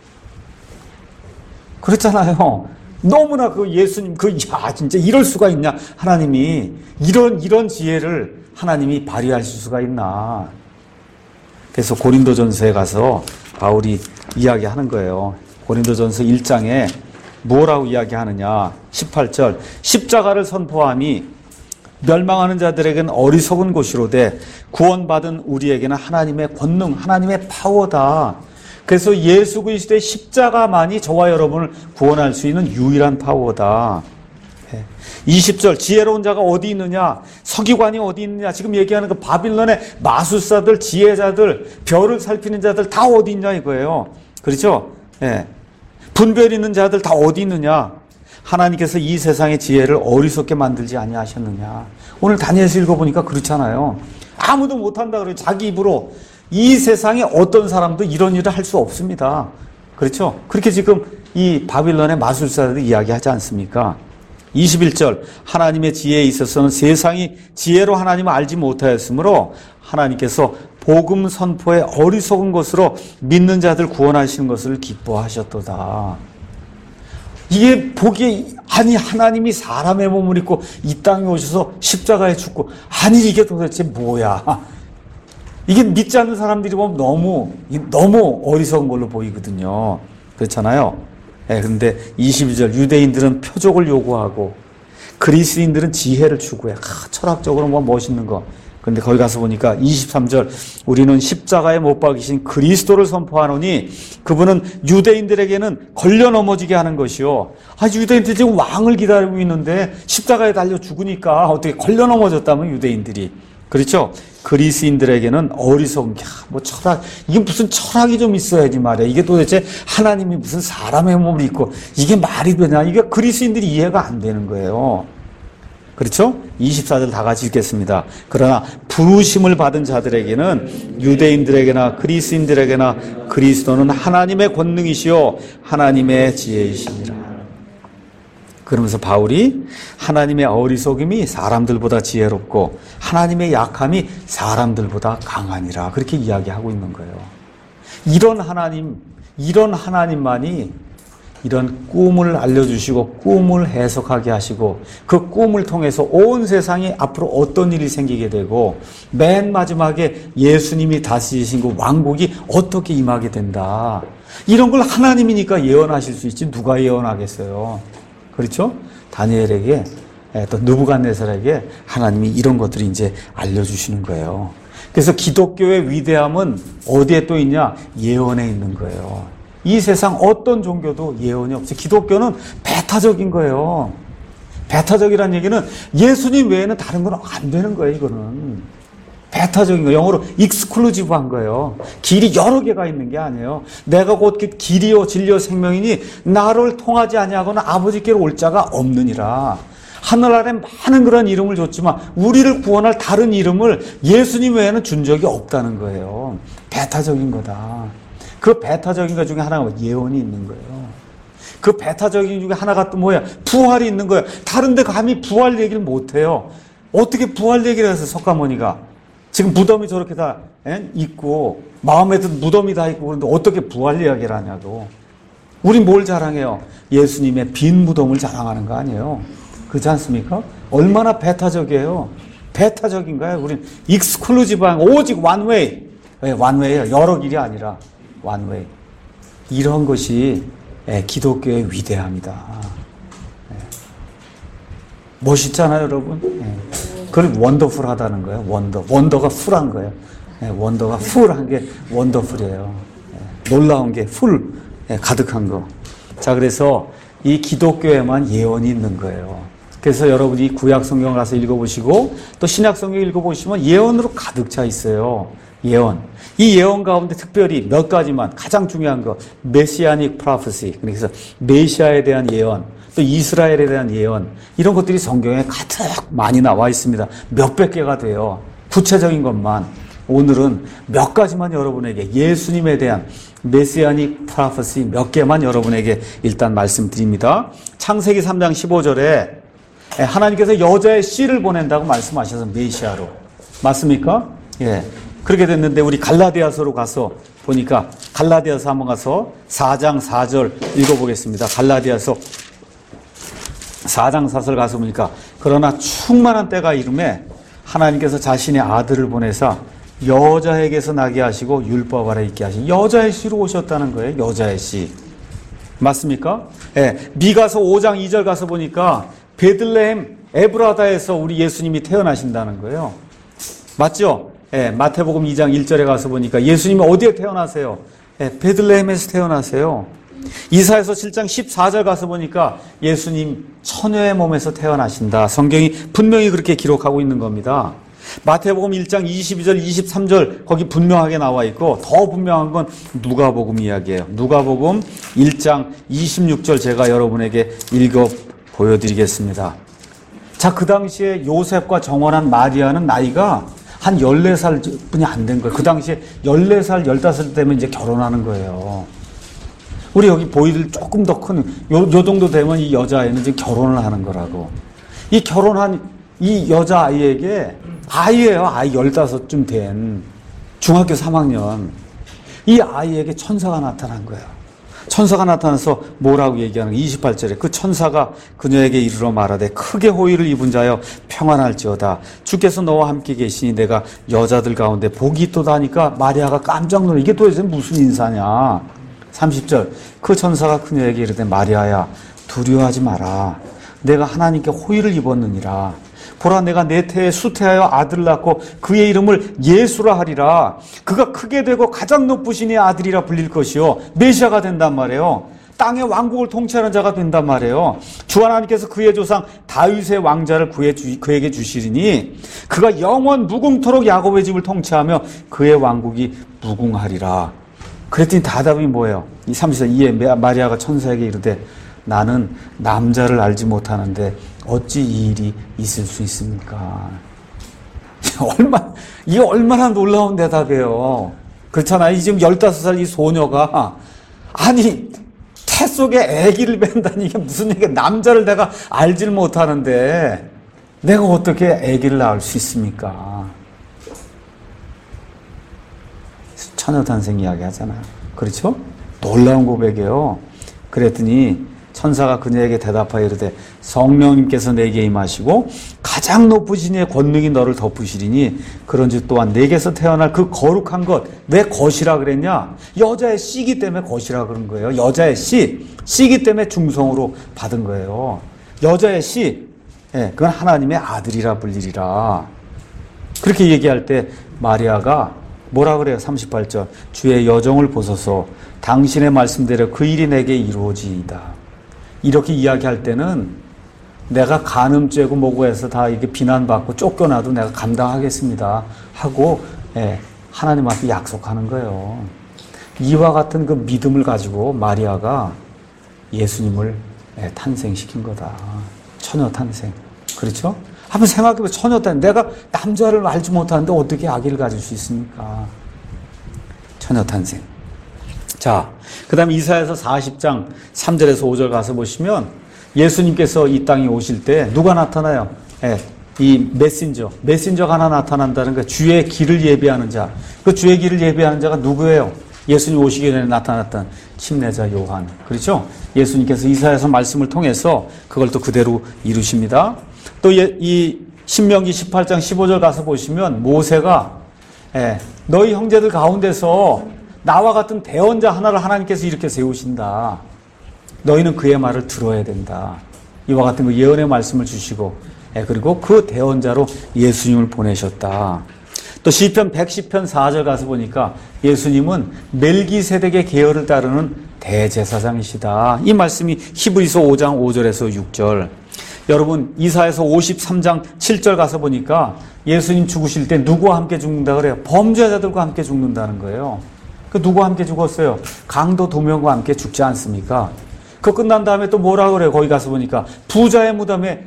그렇잖아요. 너무나 그 예수님, 진짜 이럴 수가 있냐. 하나님이 이런 지혜를 하나님이 발휘하실 수가 있나. 그래서 고린도전서에 가서 바울이 이야기하는 거예요. 고린도전서 1장에 뭐라고 이야기하느냐. 18절. 십자가를 선포함이 멸망하는 자들에게는 어리석은 것이로되 구원받은 우리에게는 하나님의 권능, 하나님의 파워다. 그래서 예수 그리스도의 십자가만이 저와 여러분을 구원할 수 있는 유일한 파워다. 20절. 지혜로운 자가 어디 있느냐? 서기관이 어디 있느냐? 지금 얘기하는 그 바빌론의 마술사들, 지혜자들, 별을 살피는 자들 다 어디 있냐 이거예요. 그렇죠? 분별 있는 자들 다 어디 있느냐? 하나님께서 이 세상의 지혜를 어리석게 만들지 아니하셨느냐. 오늘 다니엘서 읽어보니까 그렇잖아요. 아무도 못한다 그래요. 자기 입으로. 이 세상에 어떤 사람도 이런 일을 할 수 없습니다. 그렇죠? 그렇게 지금 이 바빌론의 마술사들이 이야기하지 않습니까? 21절. 하나님의 지혜에 있어서는 세상이 지혜로 하나님을 알지 못하였으므로 하나님께서 복음 선포의 어리석은 것으로 믿는 자들 구원하시는 것을 기뻐하셨도다. 이게 보기에, 아니 하나님이 사람의 몸을 입고 이 땅에 오셔서 십자가에 죽고, 아니 이게 도대체 뭐야. 이게 믿지 않는 사람들이 보면 너무 어리석은 걸로 보이거든요. 그렇잖아요. 그런데 22절. 유대인들은 표적을 요구하고 그리스인들은 지혜를 추구해. 철학적으로 뭐 멋있는 거. 그런데 거기 가서 보니까 23절. 우리는 십자가에 못 박이신 그리스도를 선포하노니 그분은 유대인들에게는 걸려 넘어지게 하는 것이요. 유대인들이 지금 왕을 기다리고 있는데 십자가에 달려 죽으니까 어떻게 걸려 넘어졌다면 유대인들이. 그렇죠? 그리스인들에게는 어리석은 게, 철학, 이게 무슨 철학이 좀 있어야지 말이야. 이게 도대체 하나님이 무슨 사람의 몸을 입고, 이게 말이 되냐. 이게 그리스인들이 이해가 안 되는 거예요. 그렇죠? 24절 다 같이 읽겠습니다. 그러나 부르심을 받은 자들에게는 유대인들에게나 그리스인들에게나 그리스도는 하나님의 권능이시요 하나님의 지혜이시니라. 그러면서 바울이 하나님의 어리석음이 사람들보다 지혜롭고 하나님의 약함이 사람들보다 강하니라. 그렇게 이야기하고 있는 거예요. 이런 하나님만이 이런 꿈을 알려주시고 꿈을 해석하게 하시고 그 꿈을 통해서 온 세상에 앞으로 어떤 일이 생기게 되고 맨 마지막에 예수님이 다스리신 그 왕국이 어떻게 임하게 된다. 이런 걸 하나님이니까 예언하실 수 있지 누가 예언하겠어요. 그렇죠? 다니엘에게 또 느부갓네살에게 하나님이 이런 것들이 이제 알려주시는 거예요. 그래서 기독교의 위대함은 어디에 또 있냐? 예언에 있는 거예요. 이 세상 어떤 종교도 예언이 없이 기독교는 배타적인 거예요. 배타적이라는 얘기는 예수님 외에는 다른 건 안 되는 거예요. 이거는 배타적인 거, 영어로 익스클루지브한 거예요. 길이 여러 개가 있는 게 아니에요. 내가 곧 길이요 진리요 생명이니 나를 통하지 아니하거나 아버지께로 올 자가 없느니라. 하늘 아래 많은 그런 이름을 줬지만 우리를 구원할 다른 이름을 예수님 외에는 준 적이 없다는 거예요. 배타적인 거다. 그 배타적인 것 중에 하나가 예언이 있는 거예요. 그 배타적인 중에 하나가 또 뭐야? 부활이 있는 거예요. 다른 데 감히 부활 얘기를 못 해요. 어떻게 부활 얘기를 해서 석가모니가 지금 무덤이 저렇게 다 있고 마음에도 무덤이 다 있고 그런데 어떻게 부활 이야기를 하냐고. 우린 뭘 자랑해요? 예수님의 빈 무덤을 자랑하는 거 아니에요. 그렇지 않습니까? 얼마나 배타적이에요. 배타적인가요? 우린 익스클루지브한 오직 원웨이. 원웨이예요. 여러 길이 아니라 원웨이. 이런 것이 기독교의 위대함이다. 멋있잖아요, 여러분. 그걸 원더풀하다는 거예요. 원더가 풀한 거예요. 원더가 풀한 게 원더풀이에요. 놀라운 게 풀 가득한 거. 자, 그래서 이 기독교에만 예언이 있는 거예요. 그래서 여러분이 구약 성경 가서 읽어보시고 또 신약 성경 읽어보시면 예언으로 가득 차 있어요. 예언. 이 예언 가운데 특별히 몇 가지만 가장 중요한 거 메시아닉 프로페시. 그래서 메시아에 대한 예언, 또 이스라엘에 대한 예언 이런 것들이 성경에 가득 많이 나와 있습니다. 몇백 개가 돼요. 구체적인 것만. 오늘은 몇 가지만 여러분에게 예수님에 대한 메시아닉 프로페시 몇 개만 여러분에게 일단 말씀드립니다. 창세기 3장 15절에 하나님께서 여자의 씨를 보낸다고 말씀하셔서 메시아로. 맞습니까? 예. 그렇게 됐는데 우리 갈라디아서로 가서 보니까 갈라디아서 한번 가서 4장 4절 읽어보겠습니다. 갈라디아서 4장 4절 가서 보니까 그러나 충만한 때가 이름에 하나님께서 자신의 아들을 보내사 여자에게서 나게 하시고 율법 아래 있게 하신 여자의 씨로 오셨다는 거예요. 여자의 씨. 맞습니까? 예. 미가서 5장 2절 가서 보니까 베들레헴 에브라다에서 우리 예수님이 태어나신다는 거예요. 맞죠? 예, 마태복음 2장 1절에 가서 보니까 예수님이 어디에 태어나세요? 예, 베들레헴에서 태어나세요. 이사야서 7장 14절 가서 보니까 예수님 처녀의 몸에서 태어나신다. 성경이 분명히 그렇게 기록하고 있는 겁니다. 마태복음 1장 22절 23절 거기 분명하게 나와 있고 더 분명한 건 누가복음 이야기예요. 누가복음 1장 26절 제가 여러분에게 읽어 보여드리겠습니다. 자, 그 당시에 요셉과 정혼한 마리아는 나이가 한 14살 뿐이 안 된 거예요. 그 당시에 14살, 15살 되면 이제 결혼하는 거예요. 우리 여기 보이들 조금 더 큰, 요 정도 되면 이 여자아이는 이제 결혼을 하는 거라고. 이 결혼한 이 여자아이에게 아이예요. 아이 15쯤 된 중학교 3학년. 이 아이에게 천사가 나타난 거예요. 천사가 나타나서 뭐라고 얘기하는 거예요? 28절에 그 천사가 그녀에게 이르러 말하되 크게 호의를 입은 자여 평안할지어다. 주께서 너와 함께 계시니 내가 여자들 가운데 복이 있도다 하니까 마리아가 깜짝 놀라. 이게 도대체 무슨 인사냐. 30절 그 천사가 그녀에게 이르되 마리아야 두려워하지 마라. 내가 하나님께 호의를 입었느니라. 보라 내가 내 태에 수태하여 아들을 낳고 그의 이름을 예수라 하리라. 그가 크게 되고 가장 높으신 이의 아들이라 불릴 것이요 메시아가 된단 말이에요. 땅의 왕국을 통치하는 자가 된단 말이에요. 주 하나님께서 그의 조상 다윗의 왕자를 그에게 주시리니 그가 영원 무궁토록 야곱의 집을 통치하며 그의 왕국이 무궁하리라. 그랬더니 대답이 뭐예요? 이 30절 이에 마리아가 천사에게 이르되 나는 남자를 알지 못하는데 어찌 이 일이 있을 수 있습니까? 이게 얼마나 놀라운 대답이에요. 그렇잖아요. 지금 15살 이 소녀가 아니 태 속에 아기를 뺀다니 이게 무슨 얘기야. 남자를 내가 알질 못하는데 내가 어떻게 아기를 낳을 수 있습니까? 처녀탄생 이야기 하잖아요. 그렇죠? 놀라운 고백이에요. 그랬더니 천사가 그녀에게 대답하여 이르되 성령님께서 내게 임하시고 가장 높으신 이의 권능이 너를 덮으시리니 그런즉 또한 내게서 태어날 그 거룩한 것 왜 것이라 그랬냐? 여자의 씨기 때문에 것이라 그런 거예요. 여자의 씨기 때문에 중성으로 받은 거예요. 여자의 씨 예, 그건 하나님의 아들이라 불리리라. 그렇게 얘기할 때 마리아가 뭐라 그래요? 38절. 주의 여정을 보소서 당신의 말씀대로 그 일이 내게 이루어지이다. 이렇게 이야기할 때는 내가 간음죄고 뭐고 해서 다 이게 비난받고 쫓겨나도 내가 감당하겠습니다 하고 하나님 앞에 약속하는 거예요. 이와 같은 그 믿음을 가지고 마리아가 예수님을 탄생시킨 거다. 처녀 탄생. 그렇죠? 한번 생각해보면 처녀 탄생. 내가 남자를 알지 못하는데 어떻게 아기를 가질 수 있습니까? 처녀 탄생. 자, 그 다음에 이사야서 40장 3절에서 5절 가서 보시면 예수님께서 이 땅에 오실 때 누가 나타나요? 이 메신저가 하나 나타난다는 거. 주의 길을 예비하는 자. 그 주의 길을 예비하는 자가 누구예요? 예수님 오시기 전에 나타났던 침례자 요한. 그렇죠? 예수님께서 이사야서 말씀을 통해서 그걸 또 그대로 이루십니다. 또 이 신명기 18장 15절 가서 보시면 모세가 너희 형제들 가운데서 나와 같은 대언자 하나를 하나님께서 이렇게 세우신다. 너희는 그의 말을 들어야 된다. 이와 같은 그 예언의 말씀을 주시고 그리고 그 대언자로 예수님을 보내셨다. 또 시편 110편 4절 가서 보니까 예수님은 멜기세덱의 계열을 따르는 대제사장이시다. 이 말씀이 히브리서 5장 5절에서 6절. 여러분 이사야서 53장 7절 가서 보니까 예수님 죽으실 때 누구와 함께 죽는다 그래요? 범죄자들과 함께 죽는다는 거예요. 그 누구와 함께 죽었어요? 강도 2명과 함께 죽지 않습니까? 그 끝난 다음에 또 뭐라 그래요? 거기 가서 보니까 부자의 무덤에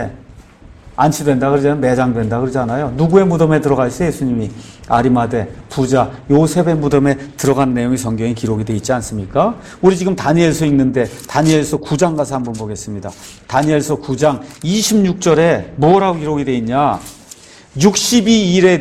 안치된다 그러잖아요. 매장된다 그러잖아요. 누구의 무덤에 들어가 있어요? 예수님이 아리마대 부자 요셉의 무덤에 들어간 내용이 성경에 기록이 되어 있지 않습니까? 우리 지금 다니엘서 읽는데 다니엘서 9장 가서 한번 보겠습니다. 다니엘서 9장 26절에 뭐라고 기록이 되어 있냐? 62일에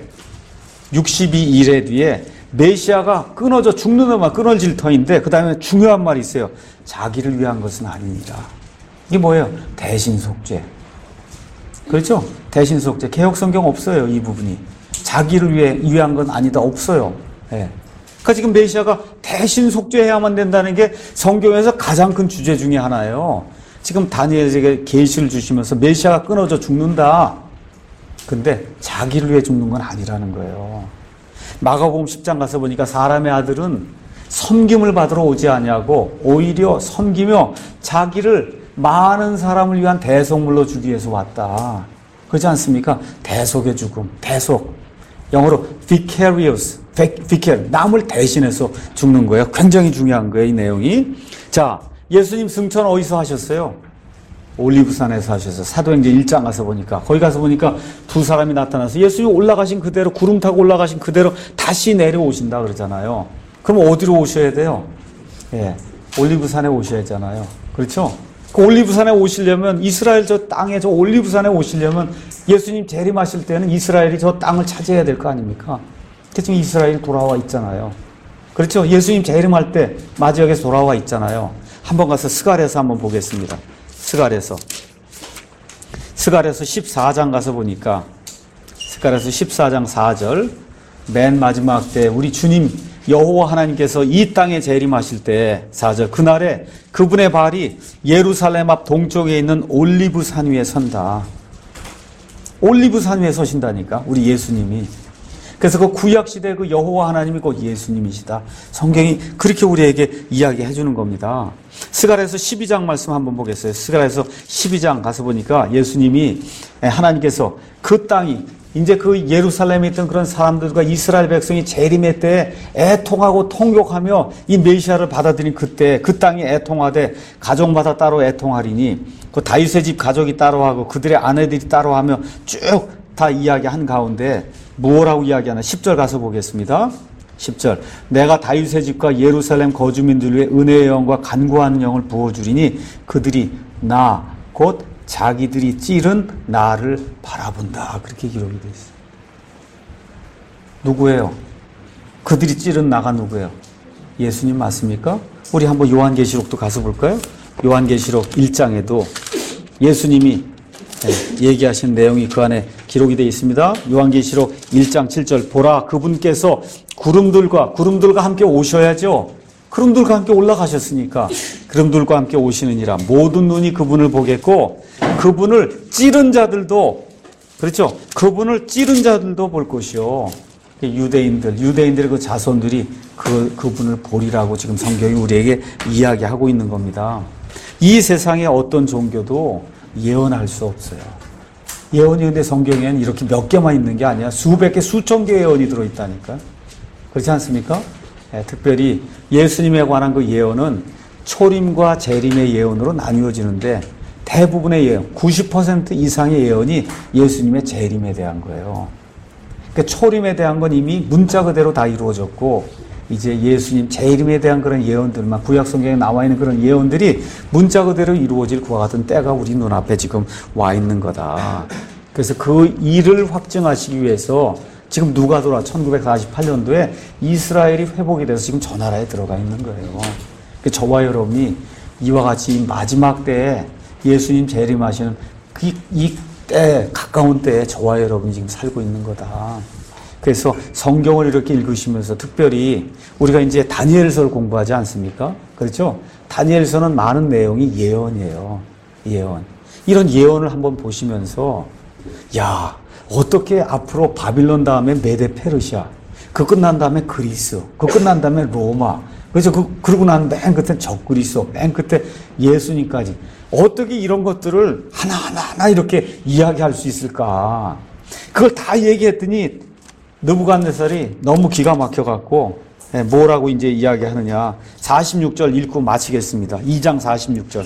뒤에 메시아가 끊어져 죽는 것만 끊어질 터인데 그 다음에 중요한 말이 있어요. 자기를 위한 것은 아닙니다. 이게 뭐예요? 대신속죄. 그렇죠? 대신속죄. 개혁성경 없어요. 이 부분이. 자기를 위한 건 아니다. 없어요. 그러니까 지금 메시아가 대신속죄해야만 된다는 게 성경에서 가장 큰 주제 중에 하나예요. 지금 다니엘에게 계시를 주시면서 메시아가 끊어져 죽는다. 근데 자기를 위해 죽는 건 아니라는 거예요. 마가복음 10장 가서 보니까 사람의 아들은 섬김을 받으러 오지 아니하고 오히려 섬기며 자기를 많은 사람을 위한 대속물로 주기 위해서 왔다. 그렇지 않습니까? 대속의 죽음, 대속. 영어로 vicarious, 남을 대신해서 죽는 거예요. 굉장히 중요한 거예요, 이 내용이. 자, 예수님 승천 어디서 하셨어요? 올리브산에서 하셨어요. 사도행전 1장 가서 보니까 거기 가서 보니까 두 사람이 나타나서 예수님 올라가신 그대로 구름 타고 올라가신 그대로 다시 내려오신다 그러잖아요. 그럼 어디로 오셔야 돼요? 올리브산에 오셔야 하잖아요. 그렇죠? 그 올리브산에 오시려면 이스라엘 저 땅에 저 올리브산에 오시려면 예수님 재림하실 때는 이스라엘이 저 땅을 차지해야 될 거 아닙니까? 지금 이스라엘이 돌아와 있잖아요. 그렇죠? 예수님 재림할 때 마지막에 돌아와 있잖아요. 한번 가서 스갈에서 한번 보겠습니다. 스갈에서 14장 가서 보니까 스갈에서 14장 4절 맨 마지막 때 우리 주님 여호와 하나님께서 이 땅에 재림하실 때 4절 그날에 그분의 발이 예루살렘 앞 동쪽에 있는 올리브산 위에 선다. 올리브산 위에 서신다니까 우리 예수님이. 그래서 그 구약시대 그 여호와 하나님이 곧 예수님이시다. 성경이 그렇게 우리에게 이야기해 주는 겁니다. 스갈에서 12장 말씀 한번 보겠어요. 스갈에서 12장 가서 보니까 예수님이 하나님께서 그 땅이 이제 그 예루살렘에 있던 그런 사람들과 이스라엘 백성이 재림의 때에 애통하고 통곡하며 이 메시아를 받아들인 그때 그 땅이 애통하되 가족마다 따로 애통하리니 그 다윗의 집 가족이 따로 하고 그들의 아내들이 따로 하며 쭉 다 이야기한 가운데 뭐라고 이야기하나 10절 가서 보겠습니다. 10절 내가 다윗의 집과 예루살렘 거주민들 위해 은혜의 영과 간구하는 영을 부어주리니 그들이 나 곧 자기들이 찌른 나를 바라본다. 그렇게 기록이 되어 있어요. 누구예요? 그들이 찌른 나가 누구예요? 예수님 맞습니까? 우리 한번 요한계시록도 가서 볼까요? 요한계시록 1장에도 예수님이 얘기하신 내용이 그 안에 기록이 되어 있습니다. 요한계시록 1장 7절 보라 그분께서 구름들과 함께 오셔야죠. 구름들과 함께 올라가셨으니까 구름들과 함께 오시느니라 모든 눈이 그분을 보겠고 그분을 찌른 자들도, 그렇죠? 그분을 찌른 자들도 볼 것이요. 유대인들의 그 자손들이 그분을 보리라고 지금 성경이 우리에게 이야기하고 있는 겁니다. 이 세상의 어떤 종교도 예언할 수 없어요. 예언이 근데 성경에는 이렇게 몇 개만 있는 게 아니야. 수백 개, 수천 개의 예언이 들어있다니까. 그렇지 않습니까? 네, 특별히 예수님에 관한 그 예언은 초림과 재림의 예언으로 나뉘어지는데 대부분의 예언, 90% 이상의 예언이 예수님의 재림에 대한 거예요. 그러니까 초림에 대한 건 이미 문자 그대로 다 이루어졌고 이제 예수님 재림에 대한 그런 예언들만 구약 성경에 나와 있는 그런 예언들이 문자 그대로 이루어질 그와 같은 때가 우리 눈앞에 지금 와 있는 거다. 그래서 그 일을 확증하시기 위해서 지금 누가 돌아 1948년도에 이스라엘이 회복이 돼서 지금 저 나라에 들어가 있는 거예요. 저와 여러분이 이와 같이 마지막 때에 예수님 재림하시는 이 때, 가까운 때에 저와 여러분이 지금 살고 있는 거다. 그래서 성경을 이렇게 읽으시면서 특별히 우리가 이제 다니엘서를 공부하지 않습니까? 그렇죠? 다니엘서는 많은 내용이 예언이에요. 예언. 이런 예언을 한번 보시면서 야, 어떻게 앞으로 바빌론 다음에 메데 페르시아, 그 끝난 다음에 그리스, 그 끝난 다음에 로마, 그래서 그러고 난 맨 끝에 적그리스도, 맨 끝에 예수님까지 어떻게 이런 것들을 하나하나 이렇게 이야기할 수 있을까? 그걸 다 얘기했더니 느부갓네살이 너무 기가 막혀갖고 뭐라고 이제 이야기하느냐. 46절 읽고 마치겠습니다. 2장 46절.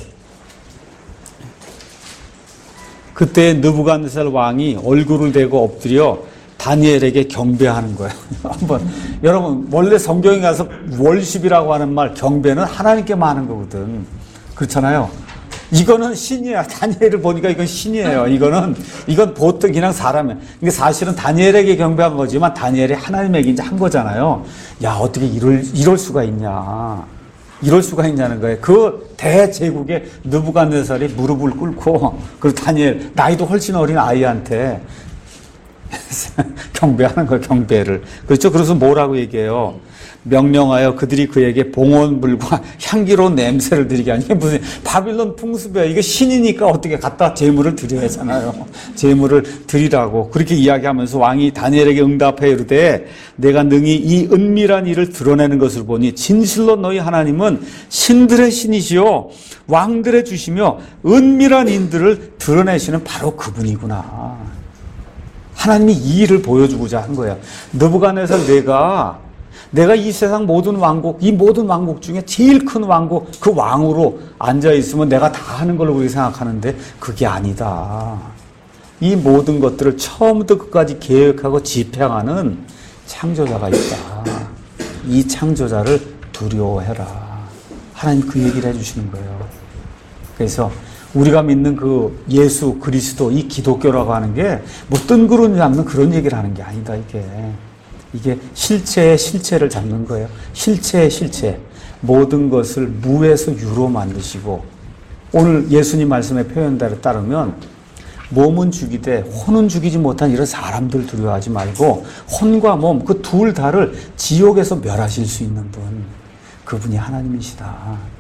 그때 느부갓네살 왕이 얼굴을 대고 엎드려 다니엘에게 경배하는 거예요. 한번 여러분 원래 성경에 가서 월십이라고 하는 말 경배는 하나님께만 하는 거거든. 그렇잖아요. 이거는 신이야. 다니엘을 보니까 이건 신이에요. 이건 보통 그냥 사람이에요. 근데 사실은 다니엘에게 경배한 거지만 다니엘이 하나님에게 이제 한 거잖아요. 야, 어떻게 이럴 수가 있냐. 이럴 수가 있냐는 거예요. 그 대제국의 느부갓네살이 무릎을 꿇고 그 다니엘 나이도 훨씬 어린 아이한테 경배하는 거예요. 경배를. 그렇죠? 그래서 뭐라고 얘기해요? 명령하여 그들이 그에게 봉헌불과 향기로운 냄새를 드리게 하니. 이게 무슨 바빌론 풍습이야. 이게 신이니까 어떻게 갖다 제물을 드려야 하잖아요. 제물을 드리라고 그렇게 이야기하면서 왕이 다니엘에게 응답해 이르되 내가 능히 이 은밀한 일을 드러내는 것을 보니 진실로 너희 하나님은 신들의 신이시요 왕들의 주시며 은밀한 인들을 드러내시는 바로 그분이구나. 하나님이 이 일을 보여주고자 한 거야. 느부갓네살 내가 이 세상 모든 왕국, 이 모든 왕국 중에 제일 큰 왕국, 그 왕으로 앉아있으면 내가 다 하는 걸로 우리가 생각하는데 그게 아니다. 이 모든 것들을 처음부터 끝까지 계획하고 집행하는 창조자가 있다. 이 창조자를 두려워해라. 하나님 그 얘기를 해주시는 거예요. 그래서 우리가 믿는 그 예수 그리스도, 이 기독교라고 하는 게 뭐 뜬구름 잡는 그런 얘기를 하는 게 아니다, 이게 실체의 실체를 잡는 거예요. 실체의 실체. 모든 것을 무에서 유로 만드시고, 오늘 예수님 말씀의 표현대로 따르면 몸은 죽이되 혼은 죽이지 못한 이런 사람들 두려워하지 말고 혼과 몸 그 둘 다를 지옥에서 멸하실 수 있는 분, 그분이 하나님이시다.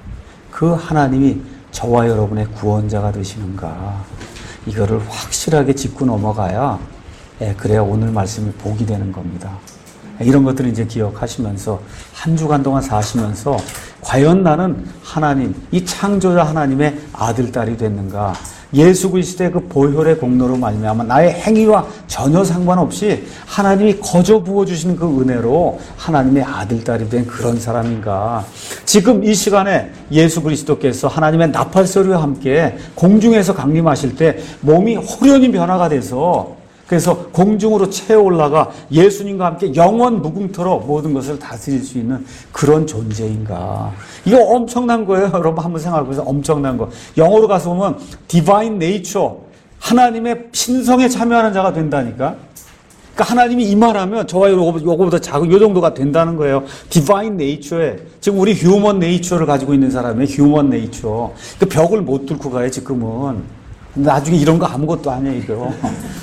그 하나님이 저와 여러분의 구원자가 되시는가, 이거를 확실하게 짚고 넘어가야 그래야 오늘 말씀이 복이 되는 겁니다. 이런 것들을 이제 기억하시면서 한 주간 동안 사시면서 과연 나는 하나님, 이 창조자 하나님의 아들, 딸이 됐는가? 예수 그리스도의 그 보혈의 공로로 말미암아 나의 행위와 전혀 상관없이 하나님이 거저 부어주시는 그 은혜로 하나님의 아들, 딸이 된 그런 사람인가? 지금 이 시간에 예수 그리스도께서 하나님의 나팔소리와 함께 공중에서 강림하실 때 몸이 호련히 변화가 돼서 그래서 공중으로 채어 올라가 예수님과 함께 영원 무궁토로 모든 것을 다스릴 수 있는 그런 존재인가. 이거 엄청난 거예요. 여러분 한번 생각해보세요. 엄청난 거. 영어로 가서 보면 divine nature, 하나님의 신성에 참여하는 자가 된다니까. 그러니까 하나님이 이 말하면 저와 요거보다 작은 요 정도가 된다는 거예요. divine nature에. 지금 우리 human nature를 가지고 있는 사람이 human nature. 그 벽을 못 뚫고 가요 지금은. 나중에 이런 거 아무것도 아니에요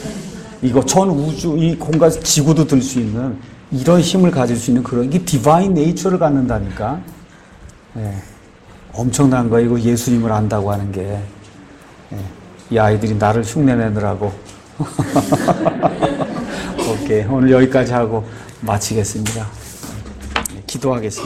이거 전 우주, 이 공간, 지구도 들 수 있는 이런 힘을 가질 수 있는 그런, 이게 디바인 네이처를 갖는다니까. 네. 엄청난 거예요. 이거 예수님을 안다고 하는 게. 네. 이 아이들이 나를 흉내내느라고. 오케이. 오늘 여기까지 하고 마치겠습니다. 기도하겠습니다.